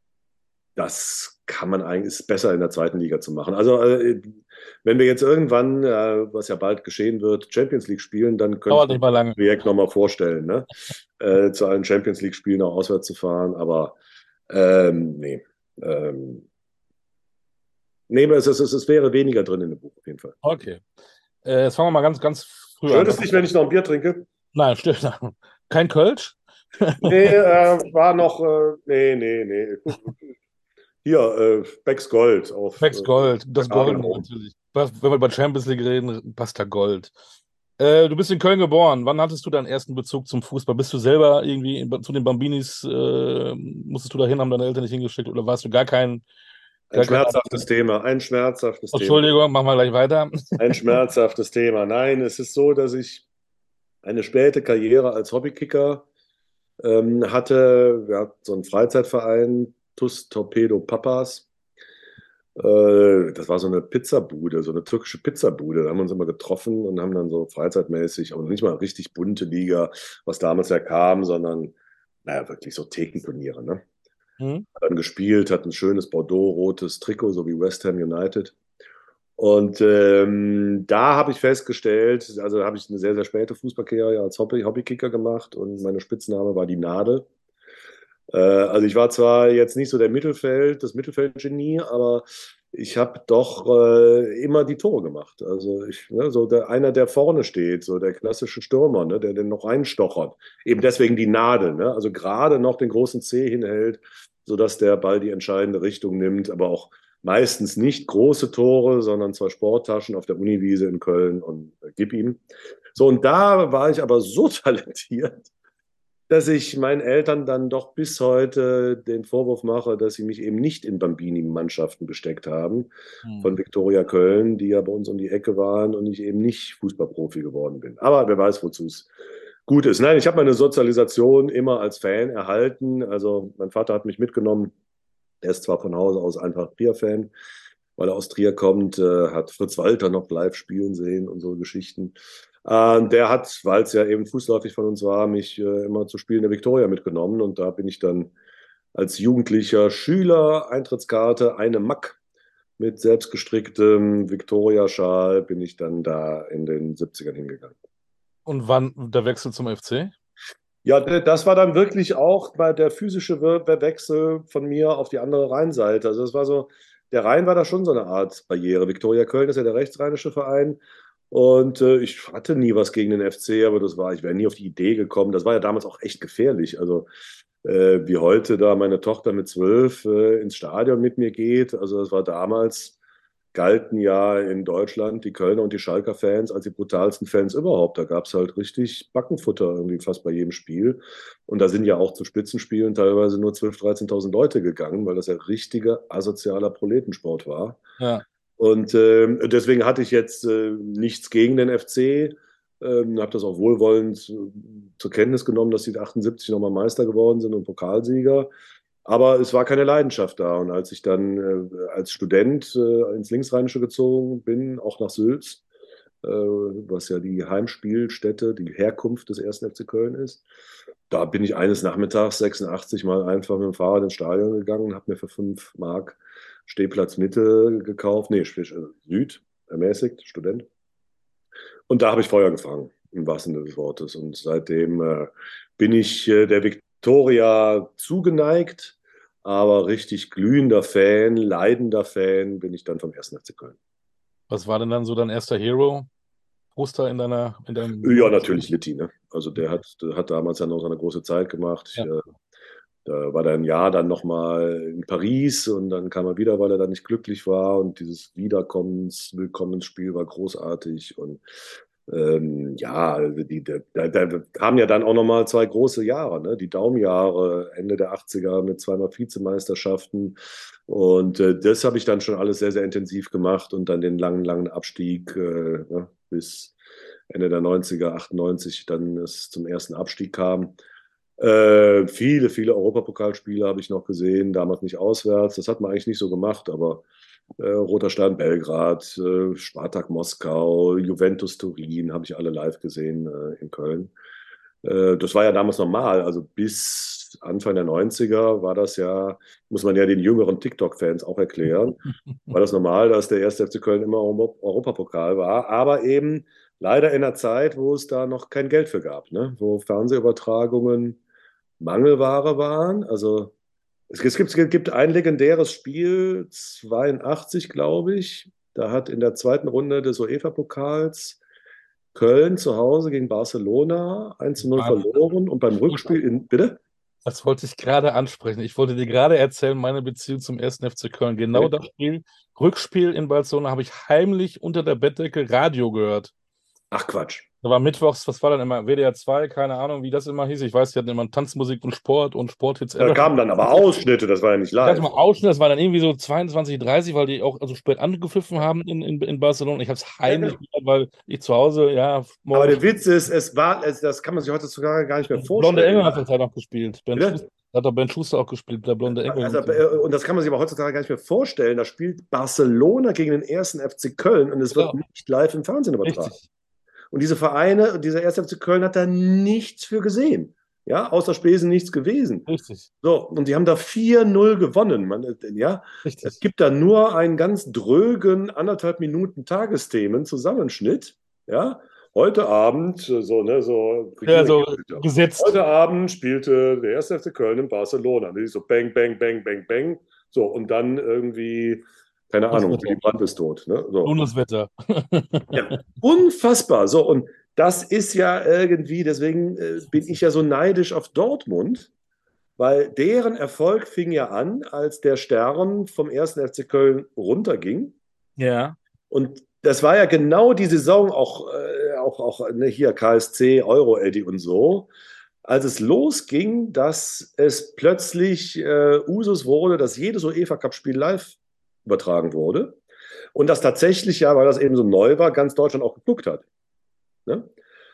Das kann man eigentlich, ist besser in der zweiten Liga zu machen. Also, äh, wenn wir jetzt irgendwann, äh, was ja bald geschehen wird, Champions League spielen, dann könnte Dauert ich mir nicht mal das lange. Projekt nochmal vorstellen, ne? Äh, zu allen Champions League-Spielen auch auswärts zu fahren. Aber ähm, nee. Ähm, nee, es, es, es, es wäre weniger drin in dem Buch, auf jeden Fall. Okay. Äh, jetzt fangen wir mal ganz, ganz früh an. Stört es dich, wenn ich noch ein Bier trinke? Nein, stimmt. Kein Kölsch? Nee, äh, war noch, äh, nee, nee, nee. Hier, äh, Becks Gold auf Becks äh, Gold, das Kabel Goldene Home. natürlich. Was- Wenn wir über Champions League reden, passt da Gold. Äh, du bist in Köln geboren. Wann hattest du deinen ersten Bezug zum Fußball? Bist du selber irgendwie in, zu den Bambinis, äh, musstest du da hin, haben deine Eltern dich hingeschickt oder warst du gar kein, Ein gar kein. schmerzhaftes Thema, ein schmerzhaftes Thema, Entschuldigung, machen wir gleich weiter. ein schmerzhaftes Thema. Nein, es ist so, dass ich eine späte Karriere als Hobbykicker ähm, hatte. Wir hatten so einen Freizeitverein, T U S Torpedo Papas. Äh, das war so eine Pizzabude, so eine türkische Pizzabude. Da haben wir uns immer getroffen und haben dann so freizeitmäßig, aber nicht mal richtig bunte Liga, was damals ja kam, sondern naja, wirklich so Thekenturniere, ne? Hm? Dann gespielt, hat ein schönes Bordeaux-rotes Trikot, so wie West Ham United. Und ähm, da habe ich festgestellt, also da habe ich eine sehr, sehr späte Fußballkarriere als Hobby, Hobbykicker gemacht und meine Spitzname war die Nadel. Äh, also ich war zwar jetzt nicht so der Mittelfeld, das Mittelfeldgenie, aber ich habe doch äh, immer die Tore gemacht. Also ich, ne, so der, einer, der vorne steht, so der klassische Stürmer, ne, der den noch reinstochert. Eben deswegen die Nadel, ne? Also gerade noch den großen Zeh hinhält, sodass der Ball die entscheidende Richtung nimmt, aber auch meistens nicht große Tore, sondern zwei Sporttaschen auf der Uniwiese in Köln und äh, gib ihm. So, und da war ich aber so talentiert, dass ich meinen Eltern dann doch bis heute den Vorwurf mache, dass sie mich eben nicht in Bambini-Mannschaften gesteckt haben von Hm. Viktoria Köln, die ja bei uns um die Ecke waren und ich eben nicht Fußballprofi geworden bin. Aber wer weiß, wozu es gut ist. Nein, ich habe meine Sozialisation immer als Fan erhalten. Also mein Vater hat mich mitgenommen. Er ist zwar von Hause aus einfach Trier-Fan, weil er aus Trier kommt, äh, hat Fritz Walter noch live spielen sehen und so Geschichten. Äh, der hat, weil es ja eben fußläufig von uns war, mich äh, immer zu Spielen der Viktoria mitgenommen. Und da bin ich dann als jugendlicher Schüler, Eintrittskarte, eine Mack mit selbstgestricktem Viktoria-Schal, bin ich dann da in den siebzigern hingegangen. Und wann der Wechsel zum F C? Ja, das war dann wirklich auch bei der physische Wechsel von mir auf die andere Rheinseite. Also es war so, der Rhein war da schon so eine Art Barriere. Viktoria Köln ist ja der rechtsrheinische Verein. Und äh, ich hatte nie was gegen den F C, aber das war, ich wäre nie auf die Idee gekommen. Das war ja damals auch echt gefährlich. Also äh, wie heute da meine Tochter mit zwölf äh, ins Stadion mit mir geht. Also das war damals, galten ja in Deutschland die Kölner und die Schalker Fans als die brutalsten Fans überhaupt. Da gab es halt richtig Backenfutter irgendwie fast bei jedem Spiel. Und da sind ja auch zu Spitzenspielen teilweise nur zwölftausend, dreizehntausend Leute gegangen, weil das ja richtiger asozialer Proletensport war. Ja. Und ähm, deswegen hatte ich jetzt äh, nichts gegen den F C, ähm, habe das auch wohlwollend äh, zur Kenntnis genommen, dass sie achtundsiebzig nochmal Meister geworden sind und Pokalsieger. Aber es war keine Leidenschaft da. Und als ich dann äh, als Student äh, ins Linksrheinische gezogen bin, auch nach Sülz, äh, was ja die Heimspielstätte, die Herkunft des ersten F C Köln ist, da bin ich eines Nachmittags sechsundachtzig mal einfach mit dem Fahrrad ins Stadion gegangen, habe mir für fünf Mark Stehplatz Mitte gekauft, nee, Süd, ermäßigt, Student. Und da habe ich Feuer gefangen, im wahrsten Sinne des Wortes. Und seitdem äh, bin ich äh, der Viktoria zugeneigt, aber richtig glühender Fan, leidender Fan bin ich dann vom ersten F C Köln. Was war denn dann so dein erster Hero? Poster in deiner, in deinem Ja, Jugend? natürlich Litti, ne? Also der hat, der hat damals ja noch seine große Zeit gemacht. Ich, Ja. äh, da war er ein Jahr dann nochmal in Paris und dann kam er wieder, weil er dann nicht glücklich war. Und dieses Wiederkommens, Willkommensspiel war großartig. Und ähm, ja, also die, da, da, da kamen ja dann auch nochmal zwei große Jahre, ne? Die Daumjahre, Ende der achtziger mit zweimal Vizemeisterschaften. Und äh, das habe ich dann schon alles sehr, sehr intensiv gemacht und dann den langen, langen Abstieg äh, ja, bis Ende der neunziger, achtundneunzig dann es zum ersten Abstieg kam. Äh, viele, viele Europapokalspiele habe ich noch gesehen, damals nicht auswärts. Das hat man eigentlich nicht so gemacht, aber äh, Roter Stern Belgrad, äh, Spartak Moskau, Juventus Turin habe ich alle live gesehen äh, in Köln. Äh, das war ja damals normal. Also bis Anfang der neunziger war das ja, muss man ja den jüngeren TikTok-Fans auch erklären, war das normal, dass der erste F C Köln immer Euro- Europapokal war, aber eben leider in einer Zeit, wo es da noch kein Geld für gab, ne? Wo Fernsehübertragungen Mangelware waren. Also es, es, gibt, es gibt ein legendäres Spiel, zweiundachtzig, glaube ich. Da hat in der zweiten Runde des UEFA-Pokals Köln zu Hause gegen Barcelona eins zu null verloren und beim Rückspiel in, bitte? Das wollte ich gerade ansprechen. Ich wollte dir gerade erzählen, meine Beziehung zum ersten F C Köln. Genau Okay. das Spiel, Rückspiel in Barcelona, habe ich heimlich unter der Bettdecke Radio gehört. Ach Quatsch. Da war mittwochs, was war dann immer? W D R zwei, keine Ahnung, wie das immer hieß. Ich weiß, die hatten immer Tanzmusik und Sport und Sporthits Da ever. kamen dann aber Ausschnitte, das war ja nicht Ich hatte live. mal Ausschnitt, das war dann irgendwie so zweiundzwanzig, dreißig, weil die auch also spät angepfiffen haben in, in, in Barcelona. Ich habe es Ja, heimlich genau. gehört, weil ich zu Hause, ja, Aber morgens. der Witz ist, es war, es, das kann man sich heutzutage gar nicht mehr Blonde vorstellen. Engel hat das halt noch gespielt. Ben Schuster, Bitte? hat doch Ben Schuster auch gespielt, der Blonde Engel. Also, Und so. äh, und das kann man sich aber heutzutage gar nicht mehr vorstellen. Da spielt Barcelona gegen den ersten F C Köln und es wird Ja, nicht live im Fernsehen übertragen. richtig, Und diese Vereine, dieser erste F C Köln hat da nichts für gesehen. Ja, außer Spesen nichts gewesen. richtig, So, und die haben da vier null gewonnen. Man, äh, ja, es richtig. gibt da nur einen ganz drögen anderthalb Minuten Tagesthemen-Zusammenschnitt. Ja, heute Abend, äh, so, ne, so Ja, Regina so Geräte. gesetzt. Heute Abend spielte der erste F C Köln in Barcelona. Und die so bang, bang, bang, bang, bang. So, und dann irgendwie, keine Das Ahnung, Wetter. Willy Brandt ist tot. Ne? So. Nun das Wetter. Ja, unfassbar. So, und das ist ja irgendwie, deswegen äh, bin ich ja so neidisch auf Dortmund, weil deren Erfolg fing ja an, als der Stern vom ersten F C Köln runterging. Ja. Und das war ja genau die Saison, auch, äh, auch, auch ne, hier K S C, Euro-Eddy und so, als es losging, dass es plötzlich äh, Usus wurde, dass jedes UEFA-Cup-Spiel live übertragen wurde. Und das tatsächlich ja, weil das eben so neu war, ganz Deutschland auch geguckt hat. Ne?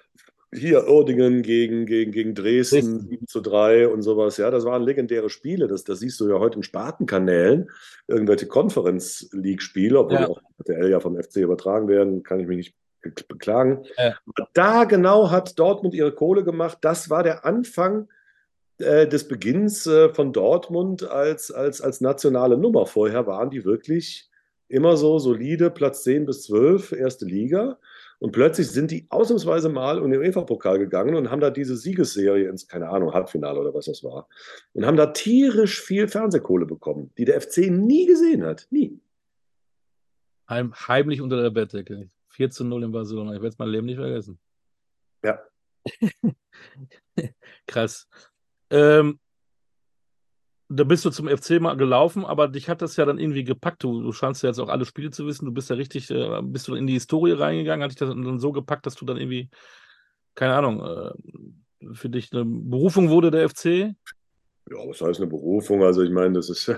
Hier Uerdingen gegen, gegen, gegen Dresden, Dresden. sieben zu drei und sowas. Ja, das waren legendäre Spiele. Das, das siehst du ja heute in Spartenkanälen. Irgendwelche Conference-League-Spiele, obwohl die Ja. auch R T L ja vom F C übertragen werden, kann ich mich nicht beklagen. Ja. Aber da genau hat Dortmund ihre Kohle gemacht. Das war der Anfang äh, des Beginns äh, von Dortmund als, als, als nationale Nummer. Vorher waren die wirklich immer so solide, Platz zehn bis zwölf, erste Liga. Und plötzlich sind die ausnahmsweise mal in den UEFA-Pokal gegangen und haben da diese Siegesserie ins, keine Ahnung, Halbfinale oder was das war. Und haben da tierisch viel Fernsehkohle bekommen, die der F C nie gesehen hat. Nie. Heim, heimlich unter der Bettdecke. vier zu null in Barcelona. Ich werde es mein Leben nicht vergessen. Ja. Krass. Ähm, da bist du zum F C mal gelaufen, aber dich hat das ja dann irgendwie gepackt. Du, du scheinst ja jetzt auch alle Spiele zu wissen. Du bist ja richtig, äh, bist du in die Historie reingegangen, hat dich das dann so gepackt, dass du dann irgendwie, keine Ahnung, äh, für dich eine Berufung wurde, der F C? Ja, was heißt eine Berufung? Also ich meine, das ist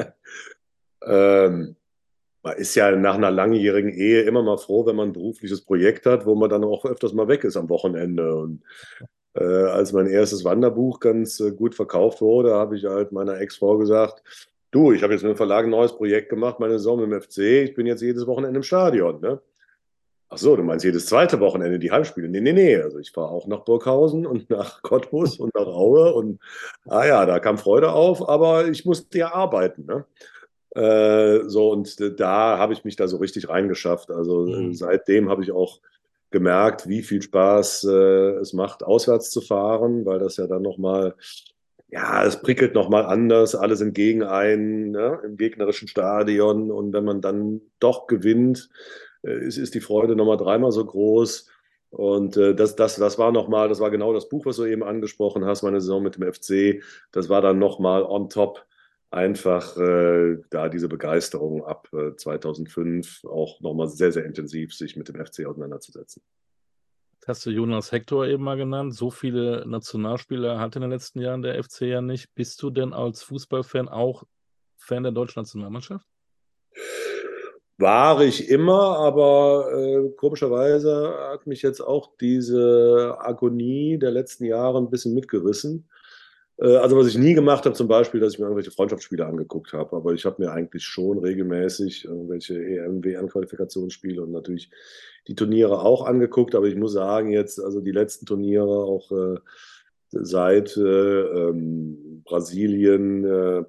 ähm, man ist ja nach einer langjährigen Ehe immer mal froh, wenn man ein berufliches Projekt hat, wo man dann auch öfters mal weg ist am Wochenende. Und äh, als mein erstes Wanderbuch ganz äh, gut verkauft wurde, habe ich halt meiner Ex-Frau gesagt, du, ich habe jetzt mit dem Verlag ein neues Projekt gemacht, meine Saison im F C, ich bin jetzt jedes Wochenende im Stadion. Ne? Ach so, du meinst jedes zweite Wochenende die Heimspiele? Nee, nee, nee. Also ich fahre auch nach Burghausen und nach Cottbus und nach Aue und ah ja, da kam Freude auf, aber ich musste ja arbeiten. Ne? Äh, so, und da habe ich mich da so richtig reingeschafft. Also äh, Mhm. seitdem habe ich auch gemerkt, wie viel Spaß äh, es macht, auswärts zu fahren, weil das ja dann nochmal, ja, es prickelt nochmal anders. Alle sind gegen einen, ne, im gegnerischen Stadion. Und wenn man dann doch gewinnt, äh, ist, ist die Freude nochmal dreimal so groß. Und äh, das, das, das war nochmal, das war genau das Buch, was du eben angesprochen hast, meine Saison mit dem F C. Das war dann nochmal on top einfach äh, da diese Begeisterung ab äh, zweitausendfünf auch nochmal sehr, sehr intensiv sich mit dem F C auseinanderzusetzen. Hast du Jonas Hector eben mal genannt? So viele Nationalspieler hatte in den letzten Jahren der F C ja nicht. Bist du denn als Fußballfan auch Fan der deutschen Nationalmannschaft? War ich immer, aber äh, komischerweise hat mich jetzt auch diese Agonie der letzten Jahre ein bisschen mitgerissen. Äh, also was ich nie gemacht habe, zum Beispiel, dass ich mir irgendwelche Freundschaftsspiele angeguckt habe, aber ich habe mir eigentlich schon regelmäßig irgendwelche E M, W M-Qualifikationsspiele und natürlich die Turniere auch angeguckt, aber ich muss sagen, jetzt, also die letzten Turniere auch äh, seit äh, ähm, Brasilien äh,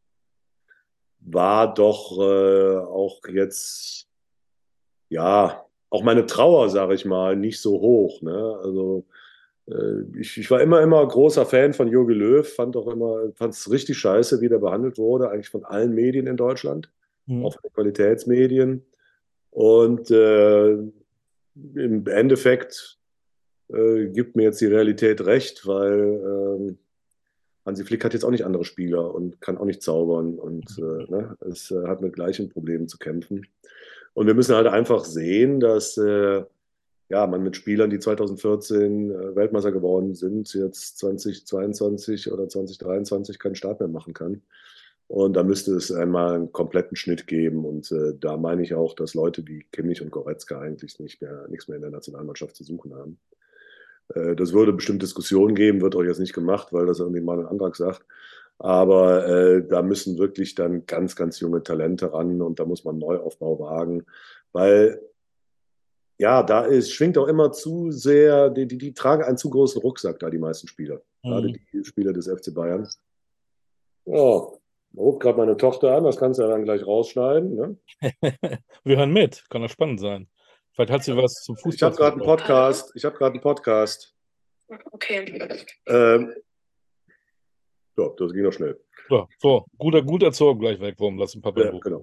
war doch äh, auch jetzt, ja, auch meine Trauer, sage ich mal, nicht so hoch. Ne? Also äh, ich, ich war immer, immer großer Fan von Jogi Löw, fand auch immer, fand es richtig scheiße, wie der behandelt wurde, eigentlich von allen Medien in Deutschland, Mhm. auch von den Qualitätsmedien. Und äh, im Endeffekt äh, gibt mir jetzt die Realität recht, weil ähm, Hansi Flick hat jetzt auch nicht andere Spieler und kann auch nicht zaubern und äh, ne, es äh, hat mit gleichen Problemen zu kämpfen. Und wir müssen halt einfach sehen, dass äh, ja, man mit Spielern, die zwanzig vierzehn äh, Weltmeister geworden sind, jetzt zwanzig zweiundzwanzig oder zwanzig dreiundzwanzig keinen Start mehr machen kann. Und da müsste es einmal einen kompletten Schnitt geben. Und äh, da meine ich auch, dass Leute wie Kimmich und Goretzka eigentlich nicht mehr, nichts mehr in der Nationalmannschaft zu suchen haben. Äh, das würde bestimmt Diskussionen geben, wird auch jetzt nicht gemacht, weil das irgendwie mal ein Antrag sagt. Aber äh, da müssen wirklich dann ganz, ganz junge Talente ran und da muss man einen Neuaufbau wagen, weil ja, da ist, schwingt auch immer zu sehr, die, die, die tragen einen zu großen Rucksack da, die meisten Spieler. Gerade Mhm. die Spieler des F C Bayern. Oh, da ruft gerade meine Tochter an, das kannst du ja dann gleich rausschneiden. Ne? Wir hören mit, kann doch spannend sein. Vielleicht hat sie was zum Ich Fußball habe zu gerade einen sagen. Podcast. Ich habe gerade einen Podcast. Okay. Ähm, so, das ging noch schnell. Ja, so, gut, gut erzogen, gleich weg, warum lassen Papa in Ja, Ruhe. genau.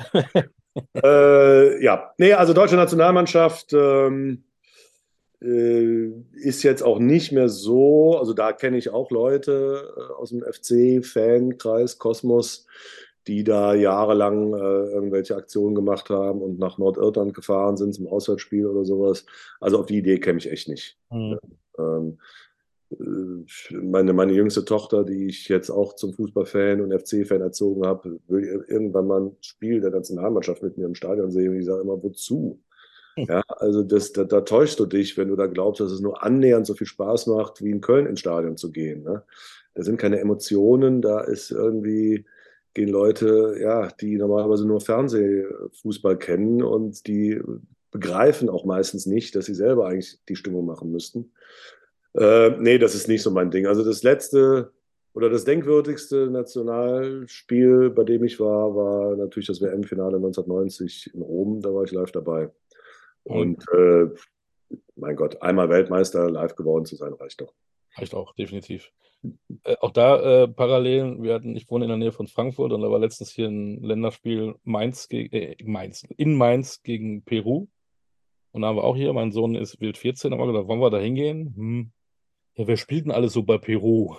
äh, ja, nee, also deutsche Nationalmannschaft ähm, äh, ist jetzt auch nicht mehr so, also da kenne ich auch Leute äh, aus dem F C-Fankreis, Kosmos, die da jahrelang äh, irgendwelche Aktionen gemacht haben und nach Nordirland gefahren sind zum Auswärtsspiel oder sowas. Also auf die Idee käme ich echt nicht. Mhm. Ähm, äh, meine, meine jüngste Tochter, die ich jetzt auch zum Fußballfan und F C-Fan erzogen habe, will irgendwann mal ein Spiel der Nationalmannschaft mit mir im Stadion sehen und ich sage immer, wozu? Ja, also das, da, da täuschst du dich, wenn du da glaubst, dass es nur annähernd so viel Spaß macht, wie in Köln ins Stadion zu gehen. Ne? Da sind keine Emotionen, da ist irgendwie, gehen Leute, ja, die normalerweise nur Fernsehfußball kennen und die begreifen auch meistens nicht, dass sie selber eigentlich die Stimmung machen müssten. Äh, nee, das ist nicht so mein Ding. Also das letzte oder das denkwürdigste Nationalspiel, bei dem ich war, war natürlich das W M-Finale neunzehnhundertneunzig in Rom. Da war ich live dabei. Mhm. Und äh, mein Gott, einmal Weltmeister live geworden zu sein, reicht doch. Reicht auch, definitiv. Äh, auch da äh, Parallelen, wir hatten, ich wohne in der Nähe von Frankfurt und da war letztens hier ein Länderspiel Mainz, ge äh, Mainz in Mainz gegen Peru. Und da haben wir auch hier, mein Sohn ist, wird vierzehn, haben wir gedacht, wollen wir da hingehen? Hm. Ja, wer spielt denn alles so bei Peru?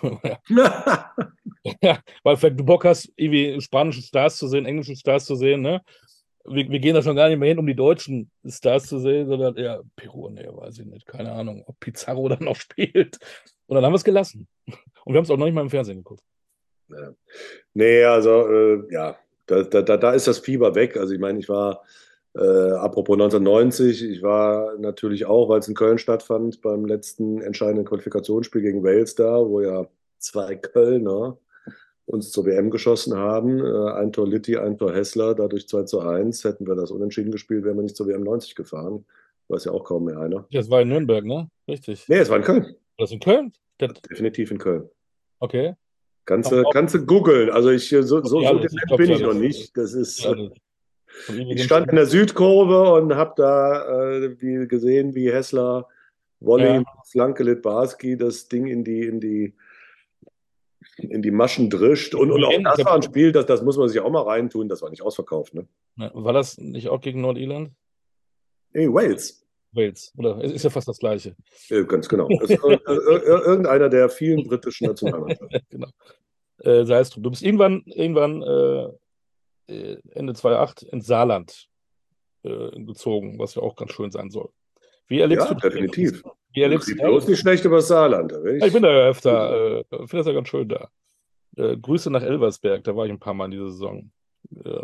Ja, weil vielleicht du Bock hast, irgendwie spanische Stars zu sehen, englische Stars zu sehen, ne? Wir, wir gehen da schon gar nicht mehr hin, um die deutschen Stars zu sehen, sondern ja, Peru, ne, weiß ich nicht, keine Ahnung, ob Pizarro dann noch spielt. Und dann haben wir es gelassen. Und wir haben es auch noch nicht mal im Fernsehen geguckt. Ja. Nee, also äh, ja, da, da, da ist das Fieber weg. Also ich meine, ich war, äh, apropos neunzehnhundertneunzig, ich war natürlich auch, weil es in Köln stattfand, beim letzten entscheidenden Qualifikationsspiel gegen Wales da, wo ja zwei Kölner uns zur W M geschossen haben. Äh, ein Tor Litti, ein Tor Hessler, dadurch zwei zu eins. Hätten wir das unentschieden gespielt, wären wir nicht zur W M neunzig gefahren. Weiß ja auch kaum mehr einer. Das war in Nürnberg, ne? Richtig. Nee, es war in Köln. Das in Köln? Das, Definitiv in Köln. okay. Kannst Haben wir du, auch. kannst du googeln. Also ich, so, so, Die so alles. Ich dement glaube, bin die ich noch alles. nicht. Das Die ist, alles. Und ich übrigens, stand in der Südkurve und habe da äh, wie gesehen, wie Hessler Volley, ja, Flanke Litbarski das Ding in die, in die, in die Maschen drischt. Und, und auch ich das hab, war ein Spiel, das, das muss man sich auch mal reintun. Das war nicht ausverkauft. Ne? ne, war das nicht auch gegen Nordirland? Hey, Wales. Wales. Oder ist ja fast das Gleiche. Ja, ganz genau. Das ist ir- ir- ir- irgendeiner der vielen britischen Nationalmannschaften. Genau. Äh, sei es drum. Du bist irgendwann, irgendwann äh, äh, Ende zweitausendacht ins Saarland äh, gezogen, was ja auch ganz schön sein soll. Wie erlebst Ja, du das? definitiv. Wie erlebst du Red bloß das? nicht schlecht über das Saarland. Da Ja, ich bin ich, da ja öfter. Äh, finde das ja ganz schön da. Äh, Grüße nach Elversberg, da war ich ein paar Mal in dieser Saison. Äh,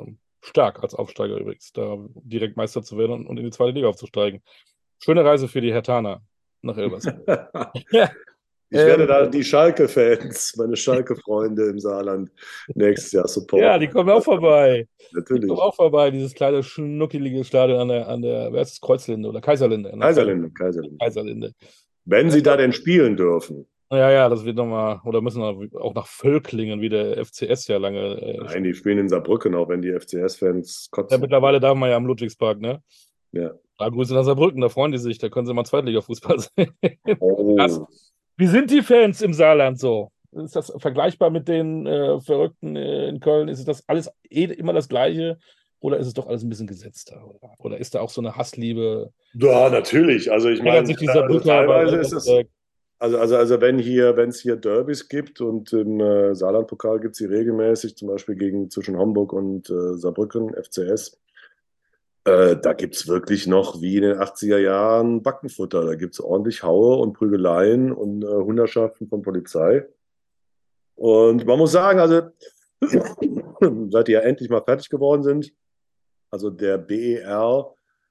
stark als Aufsteiger übrigens, da direkt Meister zu werden und, und in die zweite Liga aufzusteigen. Schöne Reise für die Herthaner nach Elversberg. Ja, Ich werde ähm, da die Schalke-Fans, meine Schalke-Freunde im Saarland nächstes Jahr ja, supporten. die kommen auch vorbei. Die kommen Natürlich. auch vorbei, dieses kleine, schnuckelige Stadion an der, an der, wer ist es, Kreuzlinde oder Kaiserlinde? An der Kaiser, Kaiserlinde, Kaiserlinde. Kaiserlinde. Wenn Ja, sie da denn spielen dürfen. ja, ja, das wird nochmal, oder müssen wir auch nach Völklingen, wie der F C S ja lange. Äh, Nein, die spielen in Saarbrücken, auch wenn die F C S-Fans ja, kotzen. mittlerweile darf man ja am Ludwigspark, ne? Ja. Da Grüße nach Saarbrücken, da freuen die sich, da können sie mal Zweitliga-Fußball sehen. Krass. Oh. Wie sind die Fans im Saarland so? Ist das vergleichbar mit den äh, Verrückten äh, in Köln? Ist das alles eh immer das Gleiche? Oder ist es doch alles ein bisschen gesetzter? Oder, oder ist da auch so eine Hassliebe? Ja, natürlich. Also ich Ärgern meine, sich die also Saarbrücker bei teilweise ist es, Elversberg? also, also, also wenn hier, wenn es hier Derbys gibt und im äh, Saarland-Pokal gibt es sie regelmäßig, zum Beispiel gegen zwischen Homburg und äh, Saarbrücken, F C S, äh, da gibt es wirklich noch wie in den achtziger Jahren Backenfutter. Da gibt es ordentlich Haue und Prügeleien und äh, Hundertschaften von Polizei. Und man muss sagen, also seit die ja endlich mal fertig geworden sind, also der B E R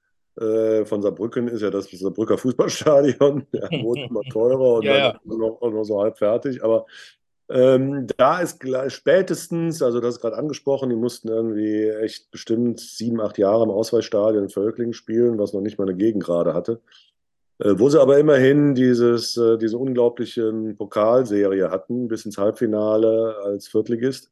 äh, von Saarbrücken ist ja das Saarbrücker Fußballstadion, der wurde immer teurer und Ja, dann ja. ist noch, noch so halb fertig. Aber ähm, da ist gleich, spätestens, also das ist gerade angesprochen, die mussten irgendwie echt bestimmt sieben, acht Jahre im Ausweichstadion in Völklingen spielen, was noch nicht mal eine Gegengrade hatte. Äh, wo sie aber immerhin dieses, äh, diese unglaublichen Pokalserie hatten, bis ins Halbfinale als Viertligist.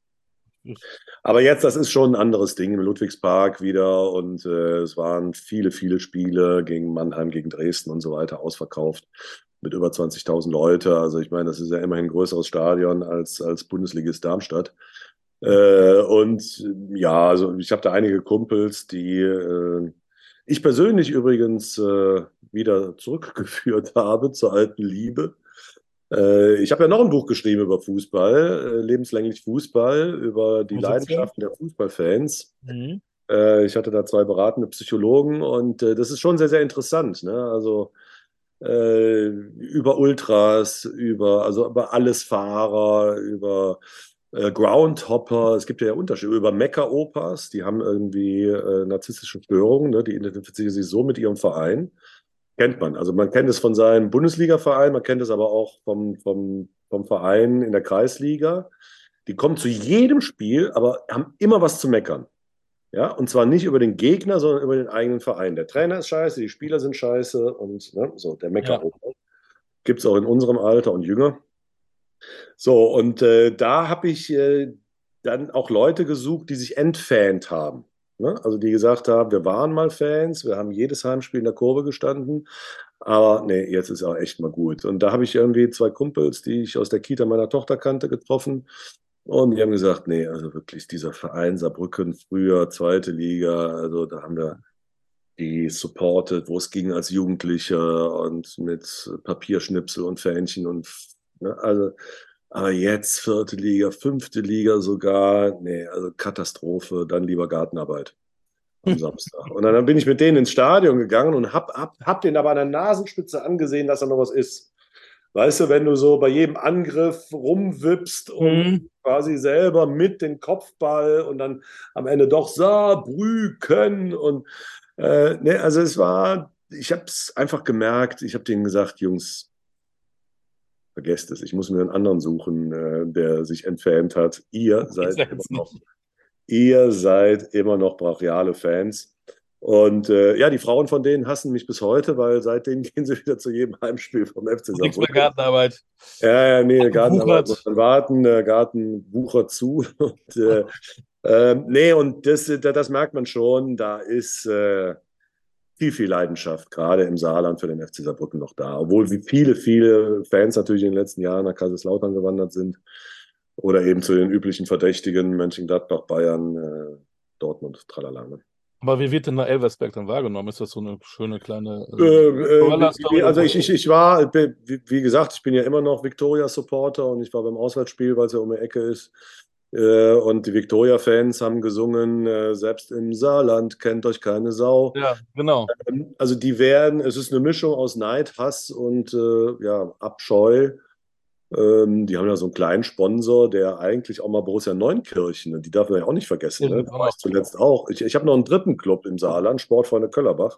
Aber jetzt, das ist schon ein anderes Ding im Ludwigspark wieder und äh, es waren viele, viele Spiele gegen Mannheim, gegen Dresden und so weiter ausverkauft mit über zwanzigtausend Leute. Also ich meine, das ist ja immerhin ein größeres Stadion als, als Bundesligist Darmstadt. Äh, und ja, also ich habe da einige Kumpels, die äh, ich persönlich übrigens äh, wieder zurückgeführt habe zur alten Liebe. Äh, ich habe ja noch ein Buch geschrieben über Fußball, äh, lebenslänglich Fußball, über die Wo sitzt du? Leidenschaften der Fußballfans. Mhm. Äh, ich hatte da zwei beratende Psychologen und äh, das ist schon sehr, sehr interessant. Ne? Also äh, über Ultras, über, also über Allesfahrer, über äh, Groundhopper. Es gibt ja Unterschiede. Über Mecker-Opas, die haben irgendwie äh, narzisstische Störungen, ne? Die identifizieren sich so mit ihrem Verein. Kennt man. Also man kennt es von seinem Bundesliga-Verein, man kennt es aber auch vom, vom, vom Verein in der Kreisliga. Die kommen zu jedem Spiel, aber haben immer was zu meckern. Ja, und zwar nicht über den Gegner, sondern über den eigenen Verein. Der Trainer ist scheiße, die Spieler sind scheiße und ne, so, der Mecker Ja. auch. Gibt es auch in unserem Alter und jünger. So, und äh, da habe ich äh, dann auch Leute gesucht, die sich entfant haben. Ne? Also die gesagt haben, wir waren mal Fans, wir haben jedes Heimspiel in der Kurve gestanden, aber nee, jetzt ist auch echt mal gut. Und da habe ich irgendwie zwei Kumpels, die ich aus der Kita meiner Tochter kannte, getroffen. Und die haben gesagt, nee, also wirklich dieser Verein Saarbrücken, früher zweite Liga, also da haben wir die supported, wo es ging als Jugendlicher und mit Papierschnipsel und Fähnchen und ne, also aber jetzt vierte Liga, fünfte Liga sogar, nee, also Katastrophe, dann lieber Gartenarbeit am Samstag. Und dann bin ich mit denen ins Stadion gegangen und hab, hab, hab den aber an der Nasenspitze angesehen, dass da noch was ist. Weißt du, wenn du so bei jedem Angriff rumwippst und Mhm. quasi selber mit den Kopfball und dann am Ende doch Saarbrücken und äh, ne, also es war, ich habe es einfach gemerkt, ich habe denen gesagt, Jungs, vergesst es, ich muss mir einen anderen suchen, äh, der sich entfernt hat. Ihr Ist seid ja immer jetzt noch, nicht. ihr seid immer noch brachiale Fans. Und äh, ja, die Frauen von denen hassen mich bis heute, weil seitdem gehen sie wieder zu jedem Heimspiel vom F C Nichts mehr Saarbrücken. Gartenarbeit. Ja, ja, nee, Gartenarbeit muss Wuchert. man warten, der Garten wuchert zu. Und, äh, ähm, nee, und das, das merkt man schon, da ist äh, viel, viel Leidenschaft, gerade im Saarland für den F C Saarbrücken noch da. Obwohl wie viele, viele Fans natürlich in den letzten Jahren nach Kaiserslautern gewandert sind oder eben zu den üblichen Verdächtigen, Mönchengladbach, Bayern, äh, Dortmund, tralala. Ne? Aber wie wird denn da Elversberg dann wahrgenommen? Ist das so eine schöne kleine Äh, äh, wie, Story? wie, also ich, ich, ich war, wie, wie gesagt, ich bin ja immer noch Viktoria-Supporter und ich war beim Auswärtsspiel, weil es ja um die Ecke ist. Äh, und die Viktoria-Fans haben gesungen, äh, selbst im Saarland kennt euch keine Sau. Ja, genau. Ähm, Also die werden, es ist eine Mischung aus Neid, Hass und äh, ja, Abscheu. Ähm, die haben ja so einen kleinen Sponsor, der eigentlich auch mal Borussia Neunkirchen, die darf man ja auch nicht vergessen. Ja, Ne? die Da auch war noch. ich zuletzt auch. Ich, ich habe noch einen dritten Club im Saarland, Sportfreunde Köllerbach.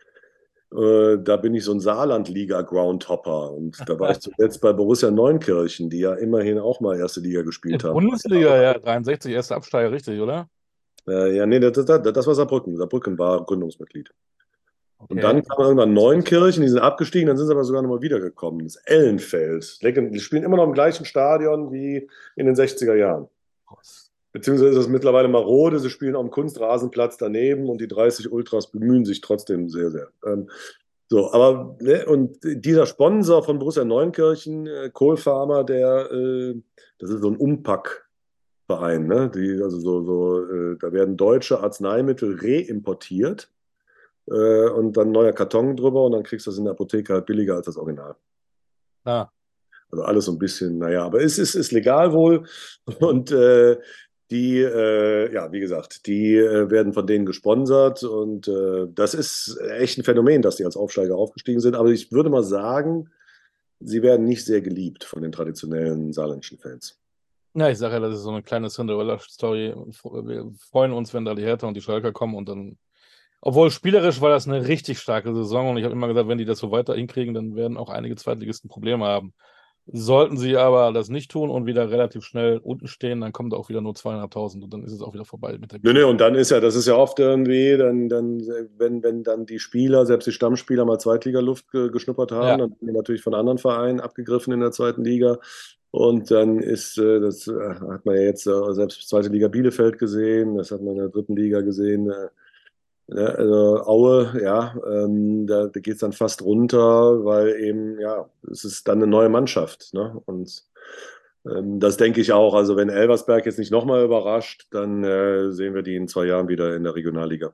Äh, da bin ich so ein Saarland-Liga-Groundhopper. Und da war ich zuletzt bei Borussia Neunkirchen, die ja immerhin auch mal erste Liga gespielt haben. Bundesliga, ja, dreiundsechzig, erster Absteiger, richtig, oder? Äh, ja, nee, das, das, das war Saarbrücken. Saarbrücken war Gründungsmitglied. Und Okay. dann kam irgendwann Neunkirchen, die sind abgestiegen, dann sind sie aber sogar nochmal wiedergekommen. Das Ellenfeld. Die spielen immer noch im gleichen Stadion wie in den sechziger Jahren. Beziehungsweise ist es mittlerweile marode, sie spielen auf dem Kunstrasenplatz daneben und die dreißig Ultras bemühen sich trotzdem sehr, sehr. Ähm, so, aber, ne, und dieser Sponsor von Borussia Neunkirchen, äh, Kohl Pharma, der, äh, das ist so ein Umpack-Verein, ne? Die, also so, so, äh, da werden deutsche Arzneimittel reimportiert äh, und dann neuer Karton drüber und dann kriegst du das in der Apotheke halt billiger als das Original. Ah, Also alles so ein bisschen, naja, aber es ist, ist legal wohl und äh, die, äh, ja, wie gesagt, die äh, werden von denen gesponsert und äh, das ist echt ein Phänomen, dass die als Aufsteiger aufgestiegen sind. Aber ich würde mal sagen, sie werden nicht sehr geliebt von den traditionellen saarländischen Fans. ja, ich sage ja, das ist so eine kleine Cinderella-Story. Wir freuen uns, wenn da die Hertha und die Schalker kommen und dann, obwohl spielerisch war das eine richtig starke Saison und ich habe immer gesagt, wenn die das so weiter hinkriegen, dann werden auch einige Zweitligisten Probleme haben. Sollten sie aber das nicht tun und wieder relativ schnell unten stehen, dann kommen da auch wieder nur zweieinhalbtausend und dann ist es auch wieder vorbei mit der Nö, nö, Geschichte. und dann ist ja, das ist ja oft irgendwie, dann, dann, wenn, wenn dann die Spieler, selbst die Stammspieler mal Zweitligaluft ge geschnuppert haben, Ja, dann werden die natürlich von anderen Vereinen abgegriffen in der zweiten Liga. Und dann ist, äh, das äh, hat man ja jetzt äh, selbst zweite Liga Bielefeld gesehen, das hat man in der dritten Liga gesehen, äh, ne, also Aue, ja, ähm, da, da geht es dann fast runter, weil eben, ja, es ist dann eine neue Mannschaft, ne? Und ähm, das denke ich auch. Also wenn Elversberg jetzt nicht nochmal überrascht, dann äh, sehen wir die in zwei Jahren wieder in der Regionalliga.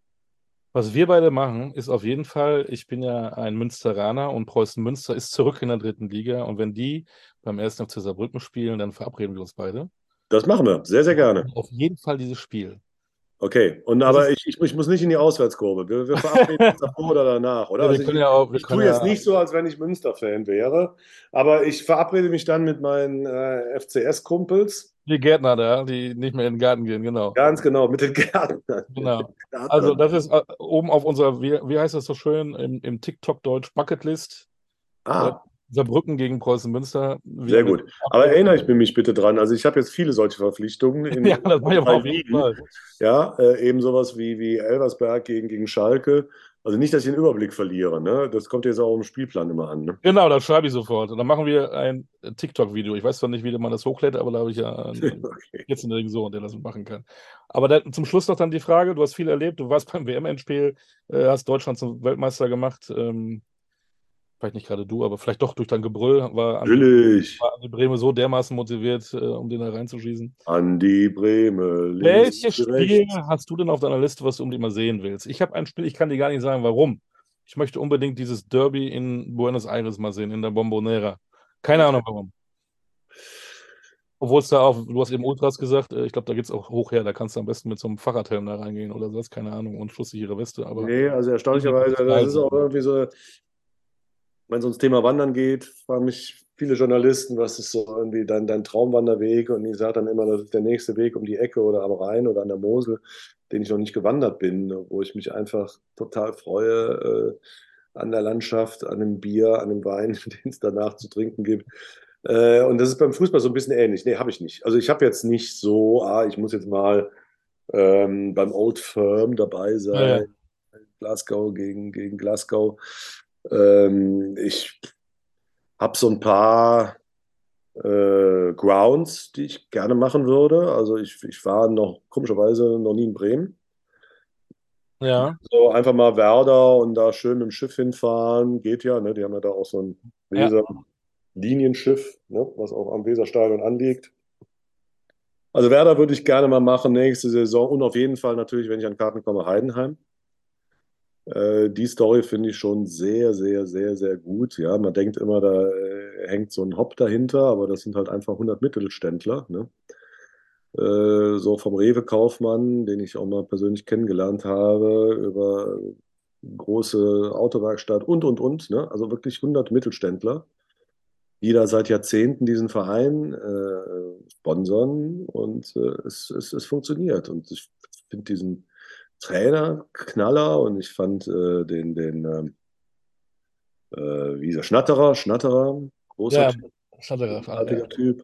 was wir beide machen, ist auf jeden Fall, ich bin ja ein Münsteraner und Preußen Münster ist zurück in der dritten Liga und wenn die beim ersten F C Saarbrücken spielen, dann verabreden wir uns beide. Das machen wir, sehr, sehr gerne. Auf jeden Fall dieses Spiel. Okay, und Das aber ist, ich, ich, ich muss nicht in die Auswärtskurve. Wir, wir verabreden uns davor oder danach, oder? ja, wir Also können ich, ja auch, wir ich können tue jetzt ja nicht so, als wenn ich Münster-Fan wäre, aber ich verabrede mich dann mit meinen äh, F C S-Kumpels. die Gärtner da, die nicht mehr in den Garten gehen, genau. Ganz genau, mit den Gärtnern. Mit Genau. den Also, Gärtnern. das ist äh, oben auf unserer, wie, wie heißt das so schön, im, im TikTok-Deutsch Bucketlist. Äh, Ah, Saarbrücken gegen Preußen Münster. Wir sehr haben jetzt gut. Aber verabredet. erinnere ich mich bitte dran. Also ich habe jetzt viele solche Verpflichtungen in, Ja, in das mache ich aber drei auf jeden Ligen. Fall. Ja, äh, eben sowas wie, wie Elversberg gegen, gegen Schalke. Also nicht, dass ich den Überblick verliere. Ne? Das kommt jetzt auch im Spielplan immer an. Ne? Genau, das schreibe ich sofort. Und dann machen wir ein TikTok-Video. Ich weiß zwar nicht, wie man das hochlädt, aber da habe ich ja einen Okay. vierzehnjährigen Sohn, der das machen kann. Aber da, zum Schluss noch dann die Frage: Du hast viel erlebt, du warst beim W M-Endspiel, äh, hast Deutschland zum Weltmeister gemacht. Ähm, vielleicht nicht gerade du, aber vielleicht doch durch dein Gebrüll war Andi, Natürlich. war Andi Brehme so dermaßen motiviert, äh, um den da reinzuschießen. Andi Brehme, links, Welches Spiel rechts. hast du denn auf deiner Liste, was du unbedingt mal sehen willst? Ich habe ein Spiel, ich kann dir gar nicht sagen, warum. Ich möchte unbedingt dieses Derby in Buenos Aires mal sehen, in der Bombonera. Keine Ahnung Okay. warum. Obwohl es da auch, du hast eben Ultras gesagt, äh, ich glaube, da geht es auch hoch her, da kannst du am besten mit so einem Fahrradhelm da reingehen oder sowas, keine Ahnung, und schusssichere Weste, aber Nee, also irgendwie erstaunlicherweise, das geil ist auch sein. irgendwie so, wenn es ums Thema Wandern geht, fragen mich viele Journalisten, was ist so irgendwie dein, dein Traumwanderweg? Und ich sage dann immer, das ist der nächste Weg um die Ecke oder am Rhein oder an der Mosel, den ich noch nicht gewandert bin, wo ich mich einfach total freue äh, an der Landschaft, an dem Bier, an dem Wein, den es danach zu trinken gibt. Äh, und das ist beim Fußball so ein bisschen ähnlich. Nee, habe ich nicht. Also ich habe jetzt nicht so, ah, ich muss jetzt mal ähm, beim Old Firm dabei Ja, ja. sein, Glasgow gegen, gegen Glasgow. Ähm, ich habe so ein paar äh, Grounds, die ich gerne machen würde. Also ich, ich war noch komischerweise noch nie in Bremen. Ja, So einfach mal Werder und da schön mit dem Schiff hinfahren, geht ja. Ne? Die haben ja da auch so ein ja. Weser-Linienschiff, ne? Was auch am Weserstadion anliegt. Also Werder würde ich gerne mal machen nächste Saison und auf jeden Fall natürlich, wenn ich an Karten komme, Heidenheim. Äh, die Story finde ich schon sehr, sehr, sehr, sehr gut. Ja, man denkt immer, da äh, hängt so ein Hop dahinter, aber das sind halt einfach hundert Mittelständler. Ne? Äh, so vom Rewe-Kaufmann, den ich auch mal persönlich kennengelernt habe, über große Autowerkstatt und, und, und. Ne? Also wirklich hundert Mittelständler, die da seit Jahrzehnten diesen Verein äh, sponsern und äh, es, es, es funktioniert. Und ich finde diesen Trainer Knaller und ich fand äh, den, den ähm, äh, wie ist er, Schnatterer, Schnatterer, großer Ja, Typ, Schattengraf, ja. großartiger Typ.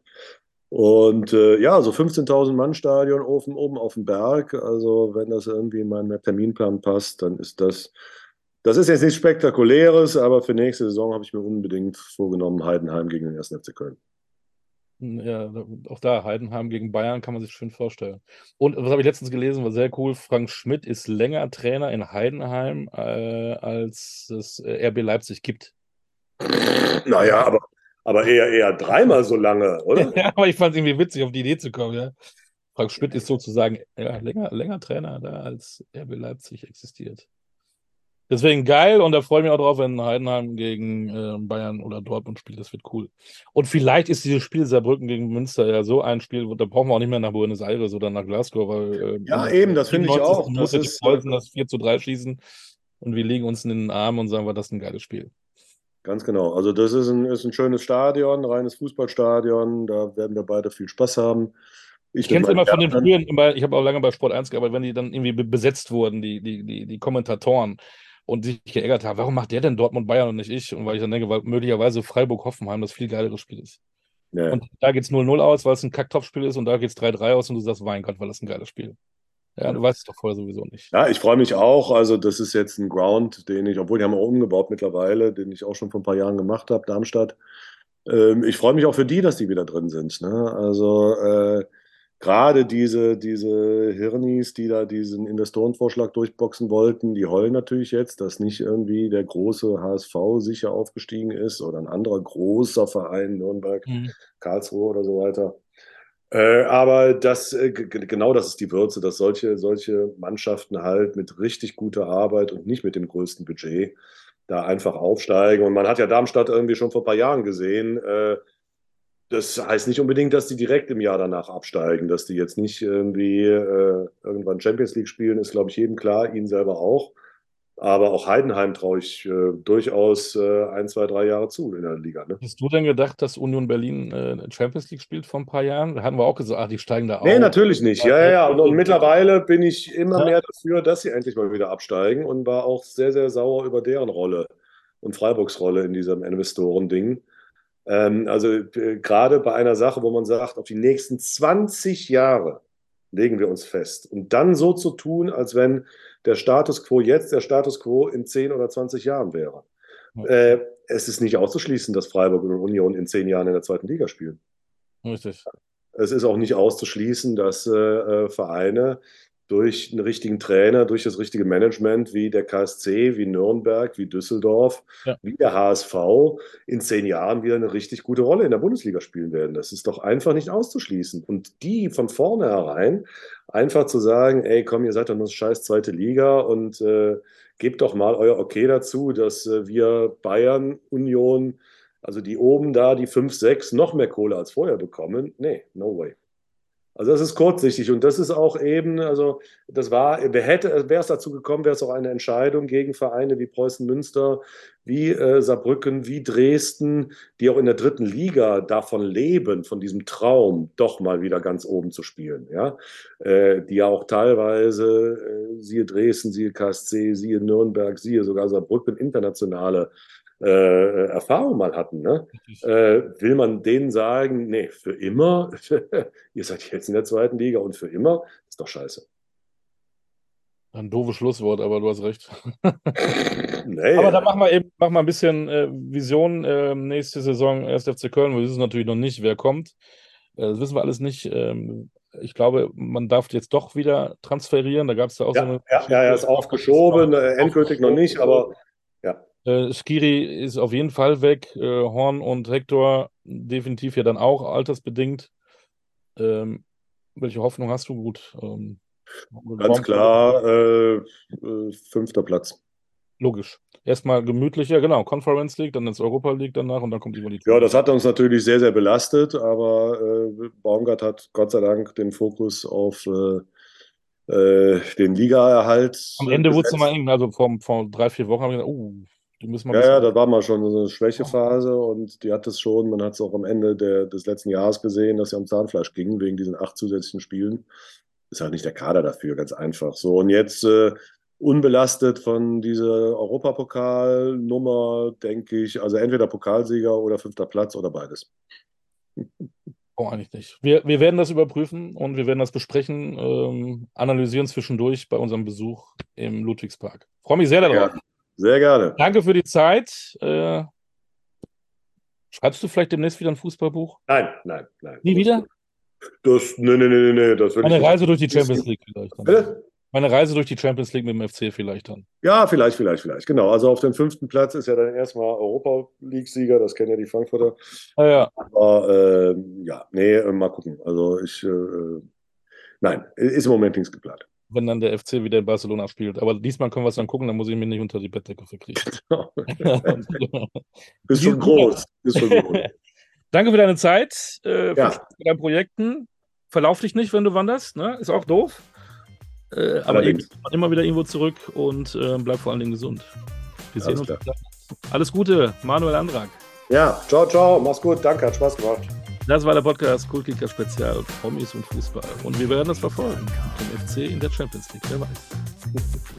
Und äh, ja, so fünfzehntausend Mann Stadion oben, oben auf dem Berg. Also wenn das irgendwie in meinen Terminplan passt, dann ist das, das ist jetzt nichts Spektakuläres, aber für nächste Saison habe ich mir unbedingt vorgenommen, Heidenheim gegen den ersten F C Köln. Ja, auch da, Heidenheim gegen Bayern kann man sich schön vorstellen. Und was habe ich letztens gelesen, war sehr cool. Frank Schmidt ist länger Trainer in Heidenheim, äh, als es äh, R B Leipzig gibt. Naja, aber, aber eher, eher dreimal so lange, oder? Ja, aber ich fand es irgendwie witzig, auf die Idee zu kommen, ja. Frank Schmidt ist sozusagen ja, länger, länger Trainer da, als R B Leipzig existiert. Deswegen geil und da freue ich mich auch drauf, wenn Heidenheim gegen äh, Bayern oder Dortmund spielt. Das wird cool. Und vielleicht ist dieses Spiel Saarbrücken gegen Münster ja so ein Spiel, wo- da brauchen wir auch nicht mehr nach Buenos Aires oder nach Glasgow, weil äh, in Ja, der eben, das finde ich auch. siebenundneunzigsten Das Minute die ist, äh, Preußen das vier zu drei schießen und wir legen uns in den Arm und sagen, war das ein geiles Spiel. ganz genau. Also das ist ein, ist ein schönes Stadion, ein reines Fußballstadion. Da werden wir beide viel Spaß haben. Ich Ich mit kenne es meinen immer von den Partnern. früheren, bei- ich habe auch lange bei Sport eins gearbeitet, wenn die dann irgendwie be- besetzt wurden, die, die, die, die Kommentatoren und sich geärgert haben, warum macht der denn Dortmund Bayern und nicht ich? Und weil ich dann denke, weil möglicherweise Freiburg-Hoffenheim das viel geilere Spiel ist. Ja. Und da geht es null null aus, weil es ein Kacktopspiel ist und da geht es drei drei aus und du sagst, mein Gott, weil das ein geiles Spiel. Ja, du weißt es doch vorher sowieso nicht. Ja, ich freue mich auch. Also, das ist jetzt ein Ground, den ich, obwohl die haben auch umgebaut mittlerweile, den ich auch schon vor ein paar Jahren gemacht habe, Darmstadt. Ähm, ich freue mich auch für die, dass die wieder drin sind. Ne? Also, äh, gerade diese, diese Hirnis, die da diesen Investorenvorschlag durchboxen wollten, die heulen natürlich jetzt, dass nicht irgendwie der große H S V sicher aufgestiegen ist oder ein anderer großer Verein, Nürnberg, Mhm. Karlsruhe oder so weiter. Äh, aber das, äh, g- genau das ist die Würze, dass solche, solche Mannschaften halt mit richtig guter Arbeit und nicht mit dem größten Budget da einfach aufsteigen. Und man hat ja Darmstadt irgendwie schon vor ein paar Jahren gesehen. Äh, das heißt nicht unbedingt, dass die direkt im Jahr danach absteigen, dass die jetzt nicht irgendwie äh, irgendwann Champions League spielen, ist, glaube ich, jedem klar, ihnen selber auch. Aber auch Heidenheim traue ich äh, durchaus äh, ein, zwei, drei Jahre zu in der Liga. Ne? Hast du denn gedacht, dass Union Berlin äh, Champions League spielt vor ein paar Jahren? Da hatten wir auch gesagt, ach, die steigen da Nee, auf. natürlich nicht. Ja, ja, ja. Und, und mittlerweile bin ich immer mehr dafür, dass sie endlich mal wieder absteigen und war auch sehr, sehr sauer über deren Rolle und Freiburgs Rolle in diesem Investorending. Ähm, also äh, gerade bei einer Sache, wo man sagt, auf die nächsten zwanzig Jahre legen wir uns fest. Und dann so zu tun, als wenn der Status quo jetzt der Status quo in zehn oder zwanzig Jahren wäre. Ja, Äh, es ist nicht auszuschließen, dass Freiburg und Union in zehn Jahren in der zweiten Liga spielen. richtig. Es ist auch nicht auszuschließen, dass äh, äh, Vereine durch einen richtigen Trainer, durch das richtige Management wie der K S C, wie Nürnberg, wie Düsseldorf, Ja. wie der H S V in zehn Jahren wieder eine richtig gute Rolle in der Bundesliga spielen werden. Das ist doch einfach nicht auszuschließen. Und die von vornherein einfach zu sagen, ey, komm, ihr seid doch nur scheiß zweite Liga und äh, gebt doch mal euer Okay dazu, dass äh, wir Bayern, Union, also die oben da, die fünf, sechs, noch mehr Kohle als vorher bekommen. Nee, no way. Also das ist kurzsichtig und das ist auch eben, also das war, wer hätte, wäre es dazu gekommen, wäre es auch eine Entscheidung gegen Vereine wie Preußen Münster, wie äh, Saarbrücken, wie Dresden, die auch in der dritten Liga davon leben, von diesem Traum, doch mal wieder ganz oben zu spielen, ja, äh, die ja auch teilweise, äh, siehe Dresden, siehe K S C, siehe Nürnberg, siehe sogar Saarbrücken internationale äh, Erfahrung mal hatten, ne? Richtig. Äh, will man denen sagen, nee, für immer, ihr seid jetzt in der zweiten Liga und für immer, ist doch scheiße. Ein doofes Schlusswort, aber du hast recht. Nee, Aber da machen wir eben mach mal ein bisschen äh, Vision. Äh, nächste Saison erst F C Köln. Wir wissen natürlich noch nicht, wer kommt. Äh, das wissen wir alles nicht. Ähm, ich glaube, man darf jetzt doch wieder transferieren. Da gab es ja auch so ja, eine ja, ja, er Geschichte. ist aufgeschoben, äh, endgültig noch nicht, aber ja. Äh, Skiri ist auf jeden Fall weg. Äh, Horn und Hector definitiv ja dann auch altersbedingt. Ähm, welche Hoffnung hast du? Gut. Ähm, Ganz klar, äh, äh, fünfter Platz. Logisch. Erstmal gemütlicher, genau. Conference League, dann ins Europa League danach und dann kommt irgendwann die Ja, Champions das hat uns natürlich sehr, sehr belastet, aber äh, Baumgart hat Gott sei Dank den Fokus auf äh, äh, den Ligaerhalt Am äh, Ende wurde es nochmal gesetzt. eng. Also vor, vor drei, vier Wochen haben wir gesagt, uh, Die müssen wir Ja, ein ja, bisschen- da war mal schon so eine Schwächephase und die hat es schon, man hat es auch am Ende der, des letzten Jahres gesehen, dass sie am Zahnfleisch ging, wegen diesen acht zusätzlichen Spielen. Ist halt nicht der Kader dafür, ganz einfach. So, und jetzt äh, unbelastet von dieser Europapokalnummer, denke ich, also entweder Pokalsieger oder fünfter Platz oder beides. Oh, eigentlich nicht. Wir, wir werden das überprüfen und wir werden das besprechen, ähm, analysieren zwischendurch bei unserem Besuch im Ludwigspark. Freue mich sehr darauf. Ja, sehr gerne. Danke für die Zeit. Äh, schreibst du vielleicht demnächst wieder ein Fußballbuch? Nein, nein, nein. Nie wieder? Das, nee, nee, nee, nee, das würde ich Meine nicht. Reise durch die Champions League vielleicht dann. Bitte? Meine Reise durch die Champions League mit dem F C vielleicht dann. Ja, vielleicht, vielleicht, vielleicht. Genau. Also auf dem fünften Platz ist ja dann erstmal Europa League-Sieger, das kennen ja die Frankfurter. Ah, ja. Aber äh, ja, nee, äh, mal gucken. Also ich, äh, nein, ist im Moment nichts geplant. Wenn dann der F C wieder in Barcelona spielt. Aber diesmal können wir es dann gucken, dann muss ich mich nicht unter die Bettdecke verkriechen. Bist schon groß. Bist schon groß. Danke für deine Zeit, äh, Ja. für deine Projekten. Verlauf dich nicht, wenn du wanderst, ne? Ist auch doof. Äh, aber Allerdings. irgendwann immer wieder irgendwo zurück und äh, bleib vor allen Dingen gesund. Wir sehen Alles uns. klar. Alles Gute, Manuel Andrack. Ja, ciao, ciao. Mach's gut. Danke, hat Spaß gemacht. Das war der Podcast Kultkicker Spezial, Promis und Fußball. Und wir werden das verfolgen. Mit dem F C in der Champions League, wer weiß.